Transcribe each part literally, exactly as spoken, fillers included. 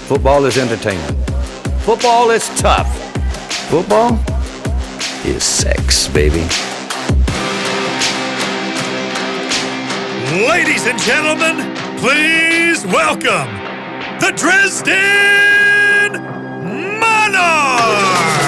Football is entertainment. Football is tough. Football is sex, baby. Ladies and gentlemen, please welcome the Dresden Monarchs!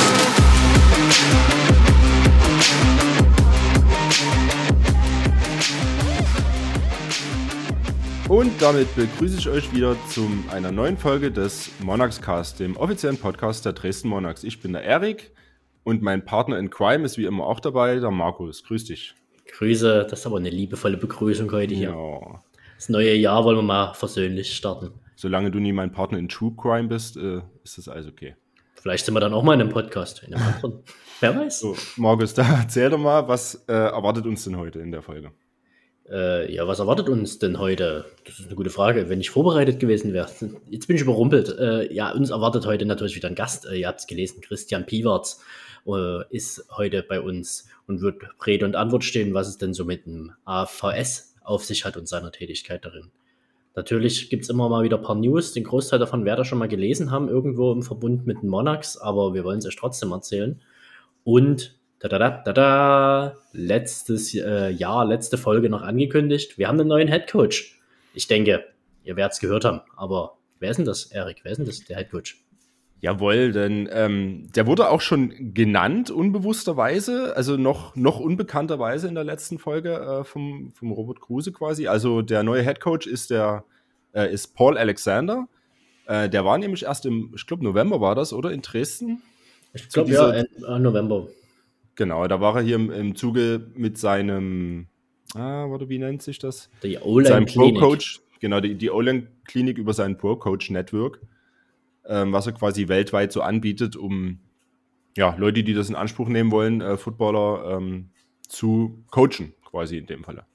Und damit begrüße ich euch wieder zu einer neuen Folge des Monarchs Cast, dem offiziellen Podcast der Dresden Monarchs. Ich bin der Erik und mein Partner in Crime ist wie immer auch dabei, der Markus. Grüß dich. Grüße, das ist aber eine liebevolle Begrüßung heute hier. Ja. Das neue Jahr wollen wir mal versöhnlich starten. Solange du nie mein Partner in True Crime bist, äh, ist das alles okay. Vielleicht sind wir dann auch mal in einem Podcast, in einem anderen. Wer weiß. So, Markus, da erzähl doch mal, was äh, erwartet uns denn heute in der Folge? Äh, ja, was erwartet uns denn heute? Das ist eine gute Frage. Wenn ich vorbereitet gewesen wäre. Jetzt bin ich überrumpelt. Äh, ja, uns erwartet heute natürlich wieder ein Gast. Äh, ihr habt es gelesen, Christian Piwartz äh, ist heute bei uns und wird Rede und Antwort stehen, was es denn so mit dem A V S auf sich hat und seiner Tätigkeit darin. Natürlich gibt es immer mal wieder ein paar News. Den Großteil davon werdet ihr schon mal gelesen haben, irgendwo im Verbund mit den Monarchs, aber wir wollen es euch trotzdem erzählen. Und Da, da, da, da, da. Letztes äh, Jahr, letzte Folge noch angekündigt. Wir haben einen neuen Headcoach. Ich denke, ihr werdet es gehört haben. Aber wer ist denn das, Erik? Wer ist denn das, der Headcoach? Jawohl, denn ähm, der wurde auch schon genannt, unbewussterweise, also noch, noch unbekannterweise in der letzten Folge äh, vom, vom Robert Kruse quasi. Also der neue Headcoach ist, der, äh, ist Paul Alexander. Äh, der war nämlich erst im, ich glaube November war das, oder? In Dresden? Ich glaube ja, äh, November. Genau, da war er hier im, im Zuge mit seinem, ah, warte, wie nennt sich das? Die O-Line-Klinik. Pro-Coach, genau, die, die O-Line-Klinik über sein Pro-Coach-Network, ähm, was er quasi weltweit so anbietet, um ja, Leute, die das in Anspruch nehmen wollen, äh, Footballer ähm, zu coachen, quasi in dem Falle.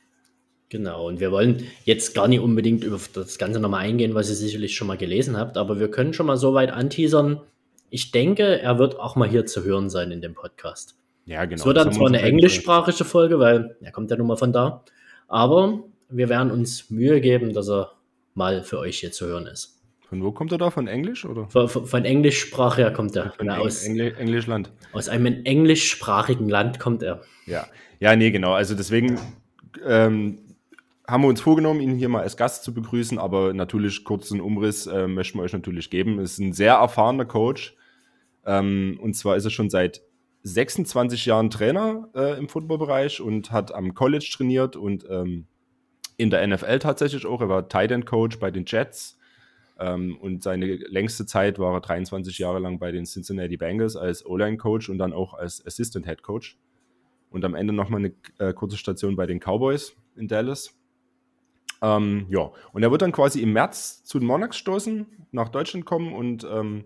Genau, und wir wollen jetzt gar nicht unbedingt über das Ganze nochmal eingehen, was ihr sicherlich schon mal gelesen habt, aber wir können schon mal so weit anteasern. Ich denke, er wird auch mal hier zu hören sein in dem Podcast. Ja, genau. Es wird dann zwar eine englischsprachige Folge, weil er kommt ja nun mal von da, aber wir werden uns Mühe geben, dass er mal für euch hier zu hören ist. Von wo kommt er da? Von Englisch, oder? Von, von, von Englischsprache her kommt er. Von ja, Eng- aus, Engl- Englischland. aus einem englischsprachigen Land kommt er. Ja, ja, nee, genau. Also deswegen ähm, haben wir uns vorgenommen, ihn hier mal als Gast zu begrüßen, aber natürlich kurzen Umriss äh, möchten wir euch natürlich geben. Es ist ein sehr erfahrener Coach. Ähm, und zwar ist er schon seit sechsundzwanzig Jahren Trainer äh, im Footballbereich und hat am College trainiert und ähm, in der N F L tatsächlich auch. Er war Tight End Coach bei den Jets ähm, und seine längste Zeit war er dreiundzwanzig Jahre lang bei den Cincinnati Bengals als O-Line Coach und dann auch als Assistant Head Coach. Und am Ende nochmal eine äh, kurze Station bei den Cowboys in Dallas. Ähm, ja, und er wird dann quasi im März zu den Monarchs stoßen, nach Deutschland kommen und ähm,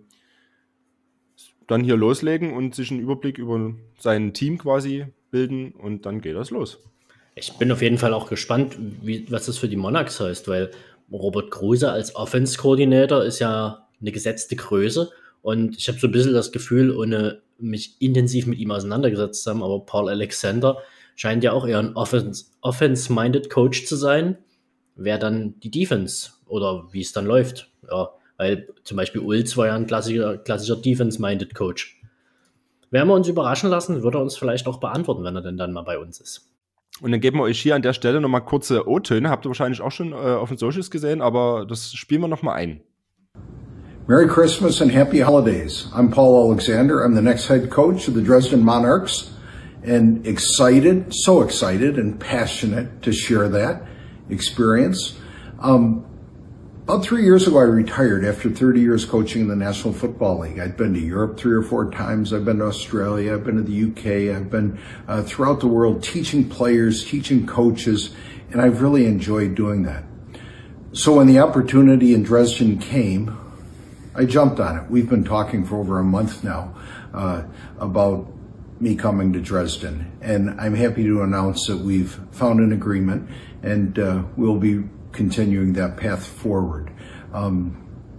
dann hier loslegen und sich einen Überblick über sein Team quasi bilden und dann geht das los. Ich bin auf jeden Fall auch gespannt, wie, was das für die Monarchs heißt, weil Robert Kruse als Offense-Coordinator ist ja eine gesetzte Größe und ich habe so ein bisschen das Gefühl, ohne mich intensiv mit ihm auseinandergesetzt zu haben, aber Paul Alexander scheint ja auch eher ein Offense, Offense-minded Coach zu sein, wer dann die Defense oder wie es dann läuft, ja. Weil zum Beispiel Ulz war ja ein klassischer, klassischer Defense-minded Coach. Werden wir uns überraschen lassen, wird er uns vielleicht auch beantworten, wenn er denn dann mal bei uns ist. Und dann geben wir euch hier an der Stelle nochmal kurze O-Töne. Habt ihr wahrscheinlich auch schon äh, auf den Socials gesehen, aber das spielen wir nochmal ein. Merry Christmas and Happy Holidays. I'm Paul Alexander. I'm the next head coach of the Dresden Monarchs and excited, so excited and passionate to share that experience. Um, About three years ago, I retired after thirty years coaching in the National Football League. I'd been to Europe three or four times. I've been to Australia. I've been to the U K. I've been uh, throughout the world teaching players, teaching coaches, and I've really enjoyed doing that. So when the opportunity in Dresden came, I jumped on it. We've been talking for over a month now uh, about me coming to Dresden, and I'm happy to announce that we've found an agreement, and uh, we'll be continuing that path forward. Um,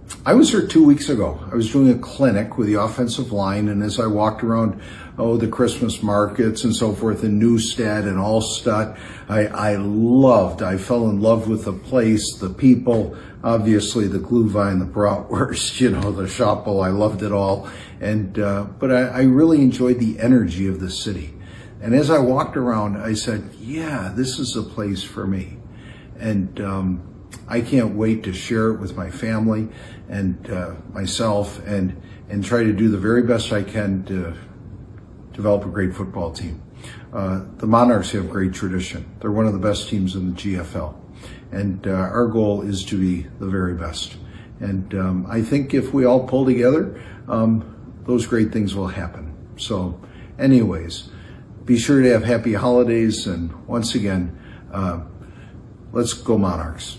I was there two weeks ago. I was doing a clinic with the offensive line, and as I walked around, oh, the Christmas markets and so forth in Neustadt and Allstadt, I, I loved, I fell in love with the place, the people, obviously the Glühwein, the Bratwurst, you know, the Schoppel, I loved it all. And, uh, but I, I really enjoyed the energy of the city. And as I walked around, I said, yeah, this is a place for me. And, um, I can't wait to share it with my family and uh, myself and and try to do the very best I can to develop a great football team. Uh, the Monarchs have great tradition. They're one of the best teams in the G F L. And uh, our goal is to be the very best. And um, I think if we all pull together, um, those great things will happen. So anyways, be sure to have happy holidays. And once again, uh, let's go Monarchs.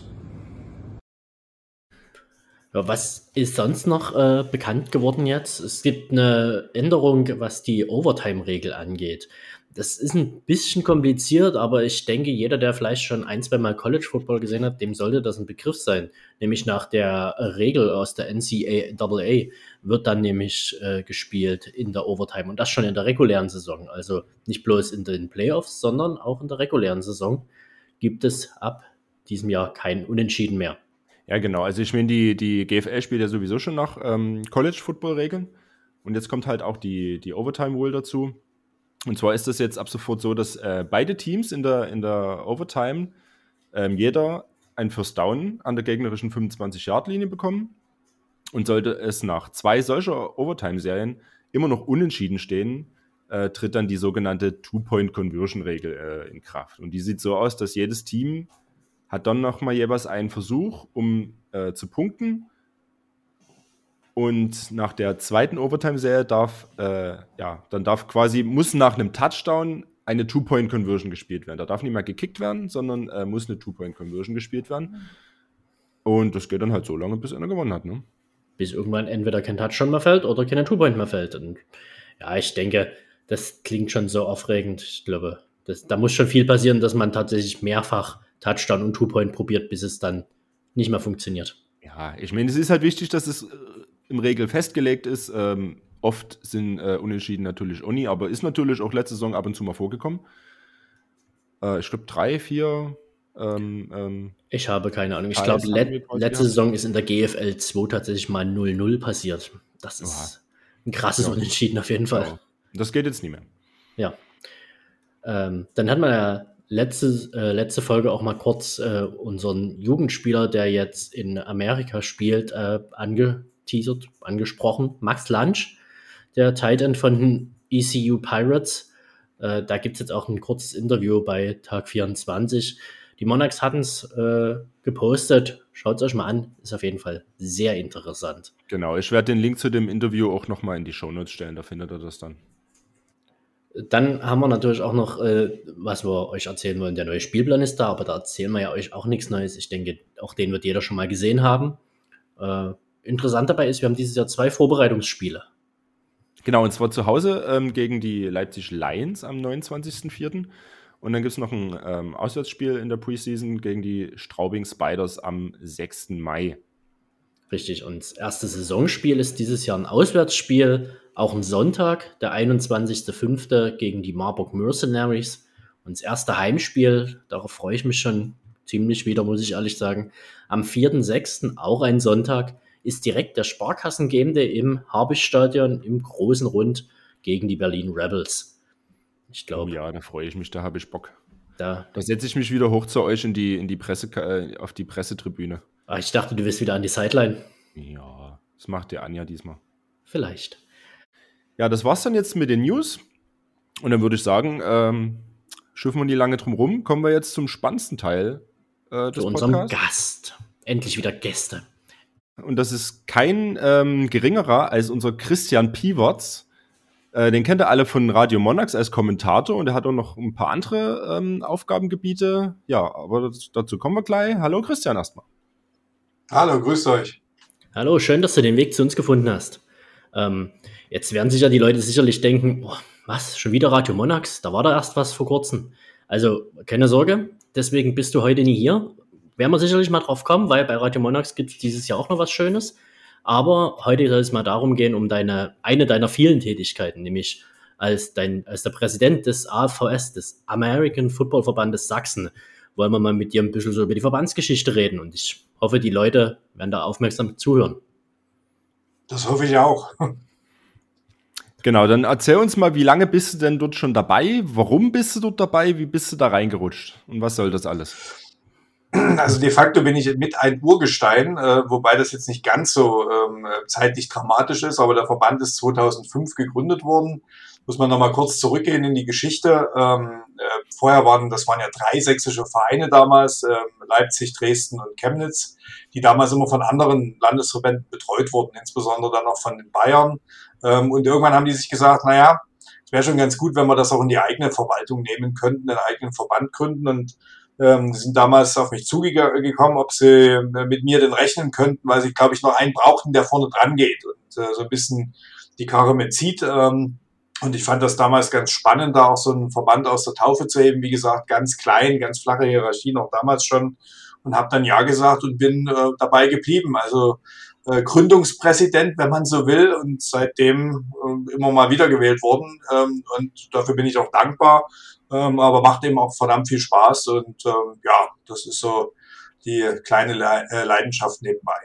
Was ist sonst noch äh, bekannt geworden jetzt? Es gibt eine Änderung, was die Overtime-Regel angeht. Das ist ein bisschen kompliziert, aber ich denke, jeder, der vielleicht schon ein, zwei Mal College Football gesehen hat, dem sollte das ein Begriff sein. Nämlich nach der Regel aus der N C double A wird dann nämlich äh, gespielt in der Overtime und das schon in der regulären Saison. Also nicht bloß in den Playoffs, sondern auch in der regulären Saison gibt es ab diesem Jahr kein Unentschieden mehr. Ja, genau. Also ich meine, die, die G F L spielt ja sowieso schon nach ähm, College-Football-Regeln. Und jetzt kommt halt auch die, die Overtime-Rule dazu. Und zwar ist das jetzt ab sofort so, dass äh, beide Teams in der, in der Overtime ähm, jeder ein First Down an der gegnerischen fünfundzwanzig-Yard-Linie bekommen. Und sollte es nach zwei solcher Overtime-Serien immer noch unentschieden stehen, äh, tritt dann die sogenannte Two-Point-Conversion-Regel äh, in Kraft. Und die sieht so aus, dass jedes Team hat dann nochmal jeweils einen Versuch, um äh, zu punkten. Und nach der zweiten Overtime-Serie darf, äh, ja, dann darf quasi, muss nach einem Touchdown eine Two-Point-Conversion gespielt werden. Da darf nicht mehr gekickt werden, sondern äh, muss eine Two-Point-Conversion gespielt werden. Und das geht dann halt so lange, bis einer gewonnen hat, ne? Bis irgendwann entweder kein Touchdown mehr fällt oder keine Two-Point mehr fällt. Und ja, ich denke, das klingt schon so aufregend. Ich glaube, das, da muss schon viel passieren, dass man tatsächlich mehrfach Touchdown und Two-Point probiert, bis es dann nicht mehr funktioniert. Ja, ich meine, es ist halt wichtig, dass es äh, im Regel festgelegt ist. Ähm, oft sind äh, Unentschieden natürlich auch nie, aber ist natürlich auch letzte Saison ab und zu mal vorgekommen. Äh, ich glaube, drei, vier. Ähm, ähm, ich habe keine Ahnung. Ich glaube, let- letzte Saison ist in der G F L zwei tatsächlich mal null null passiert. Das ist Oha. ein krasses ja. Unentschieden auf jeden Fall. Ja. Das geht jetzt nicht mehr. Ja. Ähm, dann hat man ja Letzte, äh, letzte Folge auch mal kurz äh, unseren Jugendspieler, der jetzt in Amerika spielt, äh, angeteasert, angesprochen. Max Lunch, der Tight End von den E C U Pirates. Äh, da gibt es jetzt auch ein kurzes Interview bei Tag vierundzwanzig. Die Monarchs hatten es äh, gepostet. Schaut es euch mal an. Ist auf jeden Fall sehr interessant. Genau, ich werde den Link zu dem Interview auch nochmal in die Shownotes stellen. Da findet ihr das dann. Dann haben wir natürlich auch noch, äh, was wir euch erzählen wollen, der neue Spielplan ist da, aber da erzählen wir ja euch auch nichts Neues. Ich denke, auch den wird jeder schon mal gesehen haben. Äh, interessant dabei ist, wir haben dieses Jahr zwei Vorbereitungsspiele. Genau, und zwar zu Hause ähm, gegen die Leipzig Lions am neunundzwanzigsten vierten Und dann gibt es noch ein ähm, Auswärtsspiel in der Preseason gegen die Straubing Spiders am sechsten Mai. Richtig, und das erste Saisonspiel ist dieses Jahr ein Auswärtsspiel, auch am Sonntag, der einundzwanzigsten fünften gegen die Marburg Mercenaries. Und das erste Heimspiel, darauf freue ich mich schon ziemlich wieder, muss ich ehrlich sagen, am vierten sechsten, auch ein Sonntag, ist direkt der Sparkassen-Game Day im Habicht-Stadion im großen Rund gegen die Berlin Rebels. Ich glaube. Ja, da freue ich mich, da habe ich Bock. Da, da setze ich mich wieder hoch zu euch in die, in die Presse, äh, auf die Pressetribüne. Ah, ich dachte, du willst wieder an die Sideline. Ja, das macht der Anja diesmal. Vielleicht. Ja, das war's dann jetzt mit den News. Und dann würde ich sagen, ähm, schiffen wir nie lange drum rum, kommen wir jetzt zum spannendsten Teil äh, des Zu unserem Podcasts. Gast. Endlich wieder Gäste. Und das ist kein ähm, geringerer als unser Christian Piwartz. Äh, den kennt ihr alle von Radio Monarchs als Kommentator und er hat auch noch ein paar andere ähm, Aufgabengebiete. Ja, aber das, dazu kommen wir gleich. Hallo Christian erstmal. Hallo, grüßt euch. Hallo, schön, dass du den Weg zu uns gefunden hast. Ähm, jetzt werden sich ja die Leute sicherlich denken, oh, was, schon wieder Radio Monarchs? Da war da erst was vor kurzem. Also, keine Sorge, deswegen bist du heute nie hier. Werden wir sicherlich mal drauf kommen, weil bei Radio Monarchs gibt es dieses Jahr auch noch was Schönes. Aber heute soll es mal darum gehen, um deine, eine deiner vielen Tätigkeiten, nämlich als, dein, als der Präsident des A V S, des American Football Verbandes Sachsen, wollen wir mal mit dir ein bisschen so über die Verbandsgeschichte reden. Und ich hoffe, die Leute werden da aufmerksam zuhören. Das hoffe ich auch. Genau, dann erzähl uns mal, wie lange bist du denn dort schon dabei? Warum bist du dort dabei? Wie bist du da reingerutscht? Und was soll das alles? Also de facto bin ich mit ein Urgestein, äh, wobei das jetzt nicht ganz so ähm, zeitlich dramatisch ist, aber der Verband ist zweitausendfünf gegründet worden. Muss man nochmal kurz zurückgehen in die Geschichte. Ähm, äh, vorher waren, das waren ja drei sächsische Vereine damals, äh, Leipzig, Dresden und Chemnitz, die damals immer von anderen Landesverbänden betreut wurden, insbesondere dann auch von den Bayern. Ähm, und irgendwann haben die sich gesagt, naja, es wäre schon ganz gut, wenn wir das auch in die eigene Verwaltung nehmen könnten, einen eigenen Verband gründen. Und ähm, die sind damals auf mich zugekommen, ob sie mit mir denn rechnen könnten, weil sie, glaube ich, noch einen brauchten, der vorne dran geht und äh, so ein bisschen die Karre mitzieht. Ähm, Und ich fand das damals ganz spannend, da auch so einen Verband aus der Taufe zu heben. Wie gesagt, ganz klein, ganz flache Hierarchien, auch damals schon. Und habe dann Ja gesagt und bin äh, dabei geblieben. Also äh, Gründungspräsident, wenn man so will. Und seitdem äh, immer mal wiedergewählt worden. Ähm, und dafür bin ich auch dankbar. Ähm, aber macht eben auch verdammt viel Spaß. Und ähm, ja, das ist so die kleine Le- äh, Leidenschaft nebenbei.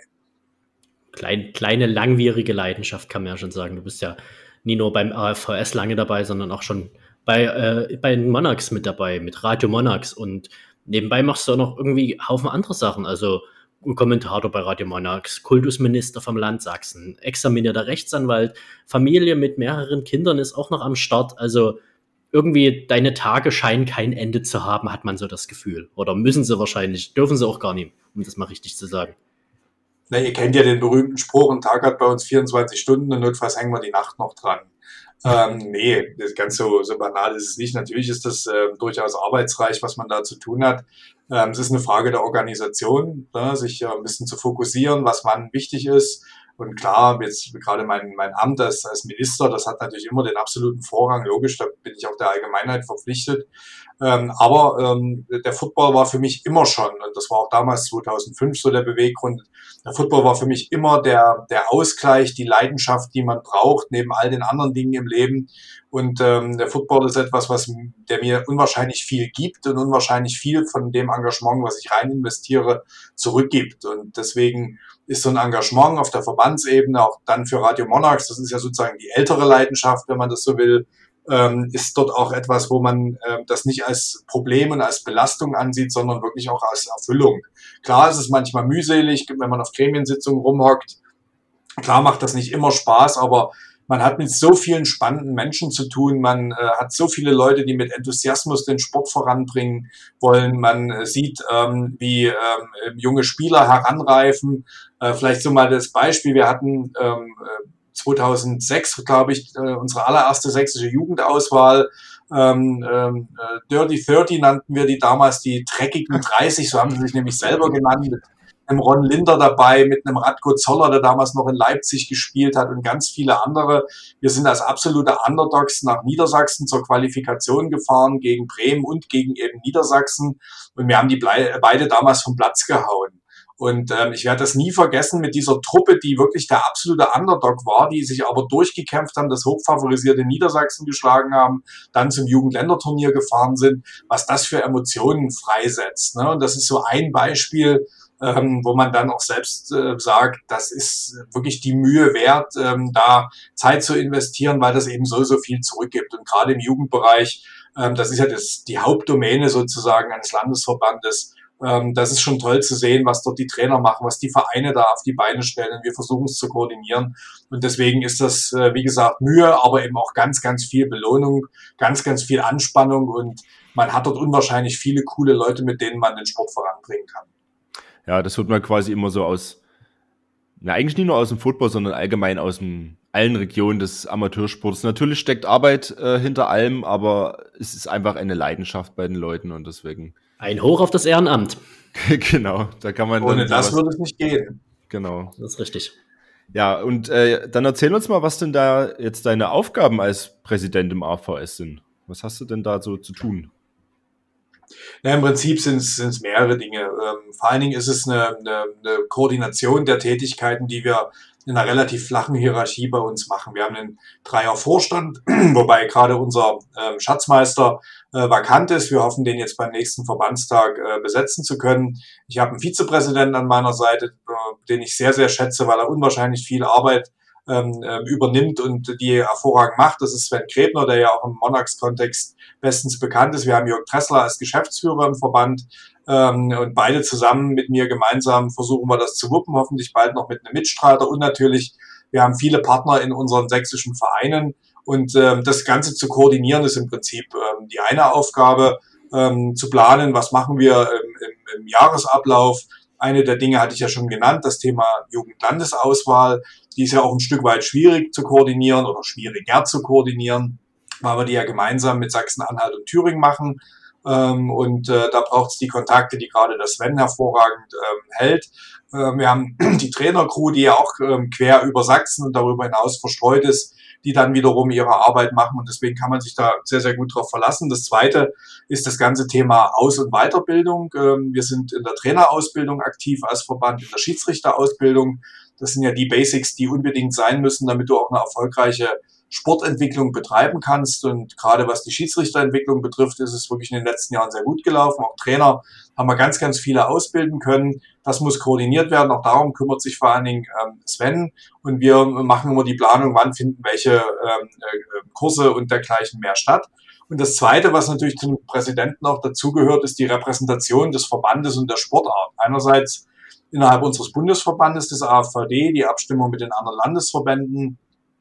Klein, kleine, langwierige Leidenschaft, kann man ja schon sagen. Du bist ja nie nur beim A V S lange dabei, sondern auch schon bei, äh, bei den Monarchs mit dabei, mit Radio Monarchs. Und nebenbei machst du auch noch irgendwie Haufen andere Sachen. Also Kommentator bei Radio Monarchs, Kultusminister vom Land Sachsen, examinierter Rechtsanwalt, Familie mit mehreren Kindern ist auch noch am Start. Also irgendwie deine Tage scheinen kein Ende zu haben, hat man so das Gefühl. Oder müssen sie wahrscheinlich, dürfen sie auch gar nicht, um das mal richtig zu sagen. Na, ihr kennt ja den berühmten Spruch, ein Tag hat bei uns vierundzwanzig Stunden und notfalls hängen wir die Nacht noch dran. Ähm, nee, das ganz so, so banal ist es nicht. Natürlich ist das äh, durchaus arbeitsreich, was man da zu tun hat. Ähm, es ist eine Frage der Organisation, ne, sich äh, ein bisschen zu fokussieren, was wann wichtig ist. Und klar, jetzt gerade mein, mein Amt als, als Minister, das hat natürlich immer den absoluten Vorrang, logisch, da bin ich auch der Allgemeinheit verpflichtet. Ähm, aber ähm, der Football war für mich immer schon, und das war auch damals zweitausendfünf so der Beweggrund, der Football war für mich immer der, der Ausgleich, die Leidenschaft, die man braucht, neben all den anderen Dingen im Leben. Und ähm, der Football ist etwas, was der mir unwahrscheinlich viel gibt und unwahrscheinlich viel von dem Engagement, was ich rein investiere, zurückgibt. Und deswegen ist so ein Engagement auf der Verbandsebene, auch dann für Radio Monarchs, das ist ja sozusagen die ältere Leidenschaft, wenn man das so will, ähm, ist dort auch etwas, wo man äh, das nicht als Problem und als Belastung ansieht, sondern wirklich auch als Erfüllung. Klar, es ist manchmal mühselig, wenn man auf Gremiensitzungen rumhockt. Klar macht das nicht immer Spaß, aber man hat mit so vielen spannenden Menschen zu tun. Man äh, hat so viele Leute, die mit Enthusiasmus den Sport voranbringen wollen. Man äh, sieht, ähm, wie ähm, junge Spieler heranreifen. Äh, vielleicht so mal das Beispiel. Wir hatten ähm, zweitausendsechs, glaube ich, äh, unsere allererste sächsische Jugendauswahl. Ähm, ähm, äh, Dirty dreißig nannten wir die damals, die dreckigen dreißig, so haben sie sich nämlich selber genannt. Mit einem Ron Linder dabei, mit einem Radko Zoller, der damals noch in Leipzig gespielt hat und ganz viele andere. Wir sind als absolute Underdogs nach Niedersachsen zur Qualifikation gefahren, gegen Bremen und gegen eben Niedersachsen. Und wir haben die beide damals vom Platz gehauen. Und ähm, ich werde das nie vergessen mit dieser Truppe, die wirklich der absolute Underdog war, die sich aber durchgekämpft haben, das hochfavorisierte Niedersachsen geschlagen haben, dann zum Jugendländerturnier gefahren sind, was das für Emotionen freisetzt. Ne? Und das ist so ein Beispiel, Ähm, wo man dann auch selbst äh, sagt, das ist wirklich die Mühe wert, ähm, da Zeit zu investieren, weil das eben so, so viel zurückgibt. Und gerade im Jugendbereich, ähm, das ist ja das, die Hauptdomäne sozusagen eines Landesverbandes, ähm, das ist schon toll zu sehen, was dort die Trainer machen, was die Vereine da auf die Beine stellen. Wir versuchen es zu koordinieren. Und deswegen ist das, äh, wie gesagt, Mühe, aber eben auch ganz, ganz viel Belohnung, ganz, ganz viel Anspannung. Und man hat dort unwahrscheinlich viele coole Leute, mit denen man den Sport voranbringen kann. Ja, das wird man quasi immer so aus, na eigentlich nicht nur aus dem Football, sondern allgemein aus dem, allen Regionen des Amateursports. Natürlich steckt Arbeit äh, hinter allem, aber es ist einfach eine Leidenschaft bei den Leuten und deswegen. Ein Hoch auf das Ehrenamt. Genau, da kann man. Ohne dann das sowas, würde es nicht gehen. Genau. Das ist richtig. Ja, und äh, dann erzähl uns mal, was denn da jetzt deine Aufgaben als Präsident im A V S sind. Was hast du denn da so zu tun? Ja, im Prinzip sind es mehrere Dinge. Ähm, vor allen Dingen ist es eine, eine, eine Koordination der Tätigkeiten, die wir in einer relativ flachen Hierarchie bei uns machen. Wir haben einen Dreier-Vorstand, wobei gerade unser ähm, Schatzmeister äh, vakant ist. Wir hoffen, den jetzt beim nächsten Verbandstag äh, besetzen zu können. Ich habe einen Vizepräsidenten an meiner Seite, äh, den ich sehr, sehr schätze, weil er unwahrscheinlich viel Arbeit ähm, äh, übernimmt und die hervorragend macht. Das ist Sven Gräbner, der ja auch im Monarchs-Kontext bestens bekannt ist. Wir haben Jörg Tressler als Geschäftsführer im Verband. Und beide zusammen mit mir gemeinsam versuchen wir das zu wuppen, hoffentlich bald noch mit einem Mitstreiter. Und natürlich, wir haben viele Partner in unseren sächsischen Vereinen. Und ähm, das Ganze zu koordinieren ist im Prinzip ähm, die eine Aufgabe, ähm, zu planen, was machen wir im, im, im Jahresablauf. Eine der Dinge hatte ich ja schon genannt, das Thema Jugendlandesauswahl. Die ist ja auch ein Stück weit schwierig zu koordinieren oder schwieriger zu koordinieren, weil wir die ja gemeinsam mit Sachsen-Anhalt und Thüringen machen. Ähm, und äh, da braucht es die Kontakte, die gerade der Sven hervorragend ähm, hält. Ähm, wir haben die Trainercrew, die ja auch ähm, quer über Sachsen und darüber hinaus verstreut ist, die dann wiederum ihre Arbeit machen. Und deswegen kann man sich da sehr, sehr gut drauf verlassen. Das Zweite ist das ganze Thema Aus- und Weiterbildung. Ähm, wir sind in der Trainerausbildung aktiv als Verband, in der Schiedsrichterausbildung. Das sind ja die Basics, die unbedingt sein müssen, damit du auch eine erfolgreiche Sportentwicklung betreiben kannst. Und gerade was die Schiedsrichterentwicklung betrifft, ist es wirklich in den letzten Jahren sehr gut gelaufen. Auch Trainer haben wir ganz, ganz viele ausbilden können. Das muss koordiniert werden. Auch darum kümmert sich vor allen Dingen ähm, Sven. Und wir machen immer die Planung, wann finden welche ähm, äh, Kurse und dergleichen mehr statt. Und das Zweite, was natürlich zum Präsidenten auch dazugehört, ist die Repräsentation des Verbandes und der Sportart. Einerseits innerhalb unseres Bundesverbandes, des A F V D, die Abstimmung mit den anderen Landesverbänden,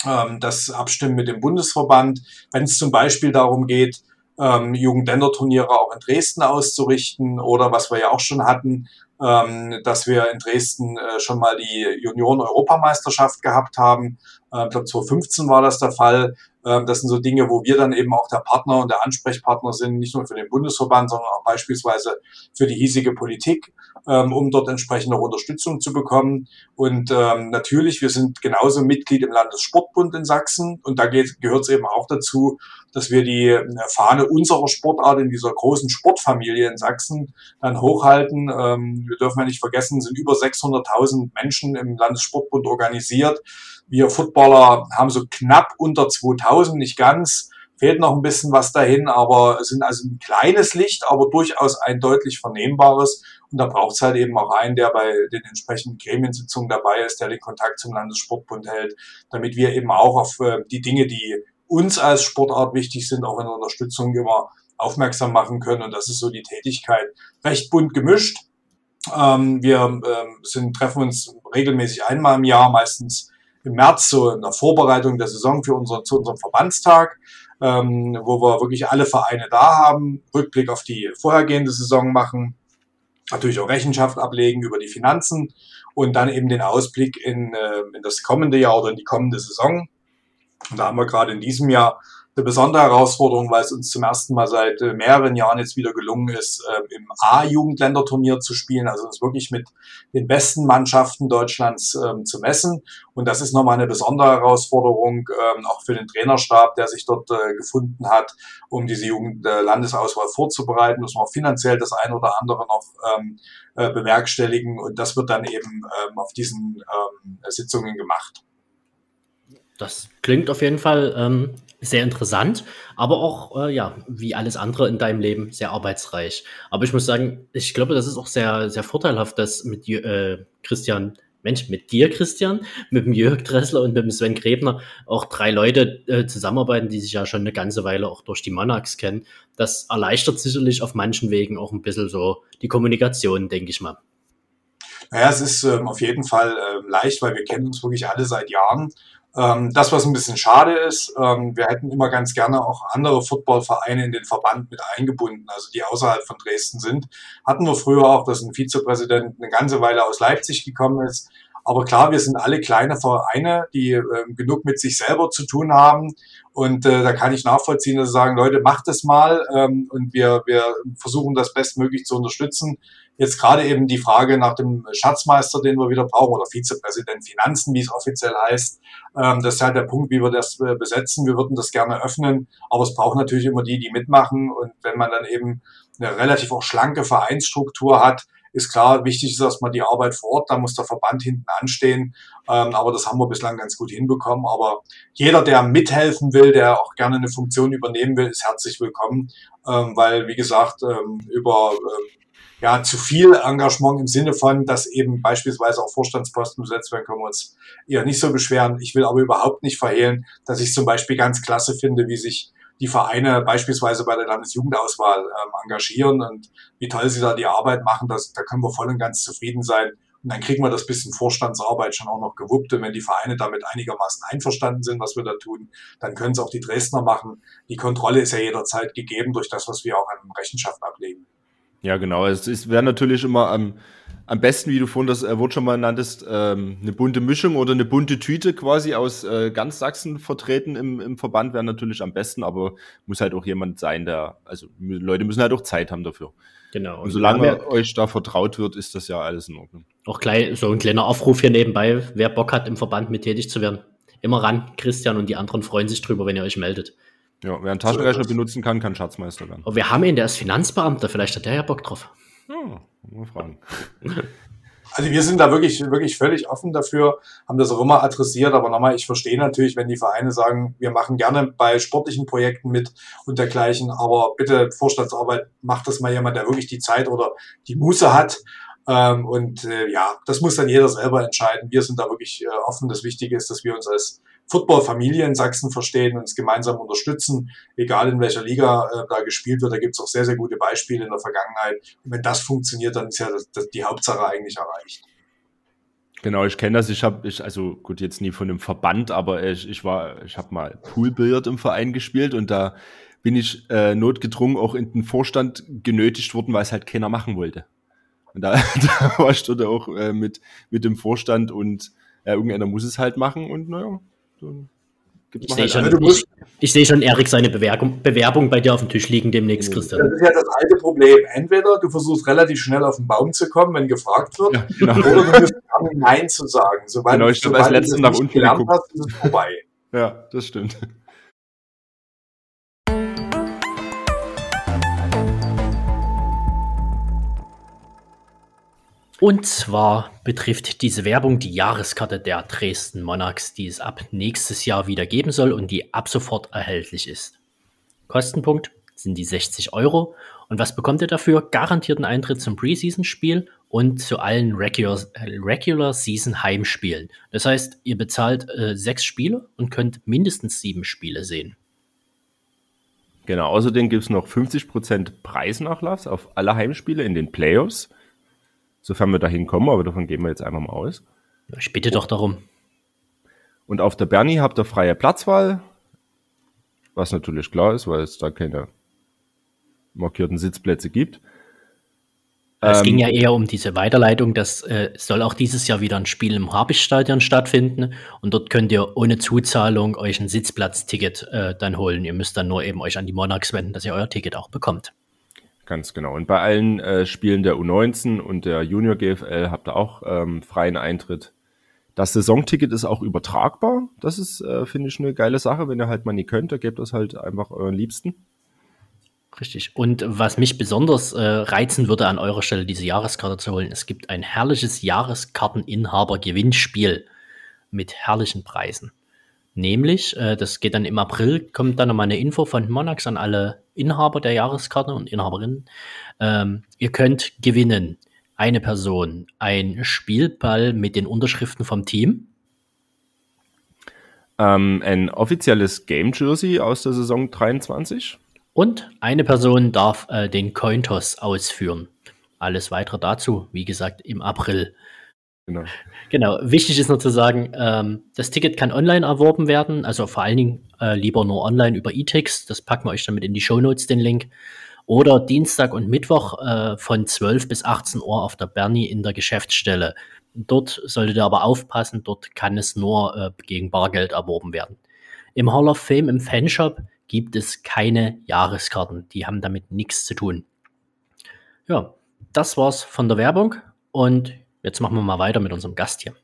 das Abstimmen mit dem Bundesverband, wenn es zum Beispiel darum geht, ähm, Jugendländerturniere auch in Dresden auszurichten oder was wir ja auch schon hatten, ähm, dass wir in Dresden äh, schon mal die Junioren-Europameisterschaft gehabt haben. Äh, ich glaube, zwanzig fünfzehn war das der Fall. Ähm, das sind so Dinge, wo wir dann eben auch der Partner und der Ansprechpartner sind, nicht nur für den Bundesverband, sondern auch beispielsweise für die hiesige Politik, ähm, um dort entsprechende Unterstützung zu bekommen. Und ähm, natürlich, wir sind genauso Mitglied im Landessportbund in Sachsen. Und da gehört es eben auch dazu, dass wir die Fahne unserer Sportart in dieser großen Sportfamilie in Sachsen dann hochhalten. Ähm, wir dürfen ja nicht vergessen, es sind über sechshunderttausend Menschen im Landessportbund organisiert. Wir Footballer haben so knapp unter zweitausend, nicht ganz. Fehlt noch ein bisschen was dahin, aber es sind also ein kleines Licht, aber durchaus ein deutlich vernehmbares. Und da braucht es halt eben auch einen, der bei den entsprechenden Gremiensitzungen dabei ist, der den Kontakt zum Landessportbund hält, damit wir eben auch auf äh, die Dinge, die uns als Sportart wichtig sind, auch in der Unterstützung immer aufmerksam machen können. Und das ist so die Tätigkeit. Recht bunt gemischt. Ähm, wir ähm, sind, treffen uns regelmäßig einmal im Jahr, meistens im März, so in der Vorbereitung der Saison für unseren, zu unserem Verbandstag, ähm, wo wir wirklich alle Vereine da haben, Rückblick auf die vorhergehende Saison machen, natürlich auch Rechenschaft ablegen über die Finanzen und dann eben den Ausblick in, äh, in das kommende Jahr oder in die kommende Saison. Und da haben wir gerade in diesem Jahr eine besondere Herausforderung, weil es uns zum ersten Mal seit äh, mehreren Jahren jetzt wieder gelungen ist, äh, im A-Jugendländerturnier zu spielen, also uns wirklich mit den besten Mannschaften Deutschlands äh, zu messen. Und das ist nochmal eine besondere Herausforderung, äh, auch für den Trainerstab, der sich dort äh, gefunden hat, um diese Jugendlandesauswahl äh, vorzubereiten. Müssen wir auch finanziell das ein oder andere noch ähm, äh, bewerkstelligen. Und das wird dann eben ähm, auf diesen ähm, Sitzungen gemacht. Das klingt auf jeden Fall ähm, sehr interessant, aber auch, äh, ja, wie alles andere in deinem Leben, sehr arbeitsreich. Aber ich muss sagen, ich glaube, das ist auch sehr, sehr vorteilhaft, dass mit äh, Christian, Mensch, mit dir, Christian, mit dem Jörg Tressler und mit dem Sven Gräbner auch drei Leute äh, zusammenarbeiten, die sich ja schon eine ganze Weile auch durch die Monarchs kennen. Das erleichtert sicherlich auf manchen Wegen auch ein bisschen so die Kommunikation, denke ich mal. Naja, es ist ähm, auf jeden Fall äh, leicht, weil wir kennen uns wirklich alle seit Jahren. Ähm, das, was ein bisschen schade ist, ähm, wir hätten immer ganz gerne auch andere Footballvereine in den Verband mit eingebunden, also die außerhalb von Dresden sind. Hatten wir früher auch, dass ein Vizepräsident eine ganze Weile aus Leipzig gekommen ist. Aber klar, wir sind alle kleine Vereine, die äh, genug mit sich selber zu tun haben. Und äh, da kann ich nachvollziehen, dass sie sagen, Leute, macht es mal. Ähm, und wir, wir versuchen das bestmöglich zu unterstützen. Jetzt gerade eben die Frage nach dem Schatzmeister, den wir wieder brauchen, oder Vizepräsident Finanzen, wie es offiziell heißt. Ähm, das ist halt der Punkt, wie wir das äh, besetzen. Wir würden das gerne öffnen. Aber es braucht natürlich immer die, die mitmachen. Und wenn man dann eben eine relativ auch schlanke Vereinsstruktur hat, ist klar, wichtig ist erstmal die Arbeit vor Ort, da muss der Verband hinten anstehen, ähm, aber das haben wir bislang ganz gut hinbekommen. Aber jeder, der mithelfen will, der auch gerne eine Funktion übernehmen will, ist herzlich willkommen, ähm, weil, wie gesagt, ähm, über ähm, ja, zu viel Engagement im Sinne von, dass eben beispielsweise auch Vorstandsposten besetzt werden, können wir uns eher nicht so beschweren. Ich will aber überhaupt nicht verhehlen, dass ich zum Beispiel ganz klasse finde, wie sich die Vereine beispielsweise bei der Landesjugendauswahl ähm, engagieren und wie toll sie da die Arbeit machen. Das, da können wir voll und ganz zufrieden sein. Und dann kriegen wir das bisschen Vorstandsarbeit schon auch noch gewuppt. Und wenn die Vereine damit einigermaßen einverstanden sind, was wir da tun, dann können es auch die Dresdner machen. Die Kontrolle ist ja jederzeit gegeben durch das, was wir auch an Rechenschaft ablegen. Ja, genau. Es wäre natürlich immer am, am besten, wie du vorhin das Wort schon mal nanntest, ähm, eine bunte Mischung oder eine bunte Tüte quasi aus äh, ganz Sachsen vertreten im, im Verband wäre natürlich am besten, aber muss halt auch jemand sein, der, also Leute müssen halt auch Zeit haben dafür. Genau. Und solange ja euch da vertraut wird, ist das ja alles in Ordnung. Auch gleich so ein kleiner Aufruf hier nebenbei, wer Bock hat, im Verband mit tätig zu werden. Immer ran, Christian und die anderen freuen sich drüber, wenn ihr euch meldet. Ja, wer einen Taschenrechner so benutzen kann, kann Schatzmeister werden. Aber wir haben ihn, der ist Finanzbeamter, vielleicht hat der ja Bock drauf. Ja, mal fragen. Also wir sind da wirklich, wirklich völlig offen dafür, haben das auch immer adressiert, aber nochmal, ich verstehe natürlich, wenn die Vereine sagen, wir machen gerne bei sportlichen Projekten mit und dergleichen, aber bitte Vorstandsarbeit, macht das mal jemand, der wirklich die Zeit oder die Muße hat. Ähm, und äh, ja, das muss dann jeder selber entscheiden. Wir sind da wirklich äh, offen. Das Wichtige ist, dass wir uns als Football-Familie in Sachsen verstehen und uns gemeinsam unterstützen, egal in welcher Liga äh, da gespielt wird. Da gibt es auch sehr, sehr gute Beispiele in der Vergangenheit. Und wenn das funktioniert, dann ist ja das, das die Hauptsache eigentlich erreicht. Genau, ich kenne das. Ich habe, ich, also gut, jetzt nie von einem Verband, aber ich, ich war, ich habe mal Poolbillard im Verein gespielt und da bin ich äh, notgedrungen auch in den Vorstand genötigt worden, weil es halt keiner machen wollte. Und da, da war ich dort auch äh, mit, mit dem Vorstand und äh, irgendeiner muss es halt machen und naja, dann gibt's Ich mal sehe halt schon, ich, ich seh schon Erik seine Bewerbung, Bewerbung bei dir auf dem Tisch liegen demnächst, Christian. Das ist ja das alte Problem. Entweder du versuchst relativ schnell auf den Baum zu kommen, wenn gefragt wird, Ja, genau. oder du musst lernen, Nein zu sagen. Sobald, Genau, ich habe sobald als du letzten das nach nicht unten gelernt geguckt. hast, ist es vorbei. Ja, das stimmt. Und zwar betrifft diese Werbung die Jahreskarte der Dresden Monarchs, die es ab nächstes Jahr wieder geben soll und die ab sofort erhältlich ist. Kostenpunkt sind die sechzig Euro. Und was bekommt ihr dafür? Garantierten Eintritt zum Preseason-Spiel und zu allen Regular, Regular Season Heimspielen. Das heißt, ihr bezahlt äh, sechs Spiele und könnt mindestens sieben Spiele sehen. Genau, außerdem gibt es noch fünfzig Prozent Preisnachlass auf alle Heimspiele in den Playoffs. Sofern wir da hinkommen, aber davon gehen wir jetzt einfach mal aus. Ich bitte doch darum. Und auf der Berni habt ihr freie Platzwahl, was natürlich klar ist, weil es da keine markierten Sitzplätze gibt. Es ähm, ging ja eher um diese Weiterleitung, dass äh, es soll auch dieses Jahr wieder ein Spiel im Habichtstadion stattfinden und dort könnt ihr ohne Zuzahlung euch ein Sitzplatzticket äh, dann holen. Ihr müsst dann nur eben euch an die Monarchs wenden, dass ihr euer Ticket auch bekommt. Ganz genau. Und bei allen äh, Spielen der U neunzehn und der Junior G F L habt ihr auch ähm, freien Eintritt. Das Saisonticket ist auch übertragbar. Das ist, äh, finde ich, eine geile Sache. Wenn ihr halt mal nie könnt, dann gebt das halt einfach euren Liebsten. Richtig. Und was mich besonders äh, reizen würde, an eurer Stelle diese Jahreskarte zu holen, es gibt ein herrliches Jahreskarteninhaber-Gewinnspiel mit herrlichen Preisen. Nämlich, äh, das geht dann im April, kommt dann nochmal eine Info von Monarchs an alle Inhaber der Jahreskarte und Inhaberinnen. Ähm, ihr könnt gewinnen eine Person, ein Spielball mit den Unterschriften vom Team. Ähm, ein offizielles Game Jersey aus der Saison dreiundzwanzig. Und eine Person darf äh, den Cointoss ausführen. Alles weitere dazu, wie gesagt, im April. Genau. Genau, wichtig ist nur zu sagen, ähm, das Ticket kann online erworben werden, also vor allen Dingen äh, lieber nur online über E-Tix, das packen wir euch damit in die Shownotes, den Link. Oder Dienstag und Mittwoch äh, von zwölf bis achtzehn Uhr auf der Berni in der Geschäftsstelle. Dort solltet ihr aber aufpassen, dort kann es nur äh, gegen Bargeld erworben werden. Im Hall of Fame, im Fanshop, gibt es keine Jahreskarten, die haben damit nichts zu tun. Ja, das war's von der Werbung und jetzt machen wir mal weiter mit unserem Gast hier.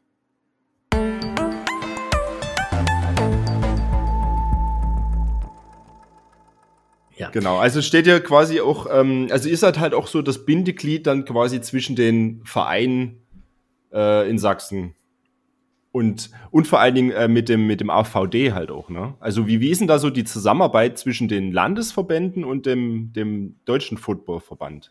Ja, Ja. Genau, also steht ja quasi auch, ähm, also ihr seid halt auch so das Bindeglied dann quasi zwischen den Vereinen äh, in Sachsen und, und vor allen Dingen äh, mit dem, mit dem A V D halt auch, ne? Also wie, wie ist denn da so die Zusammenarbeit zwischen den Landesverbänden und dem, dem Deutschen Footballverband?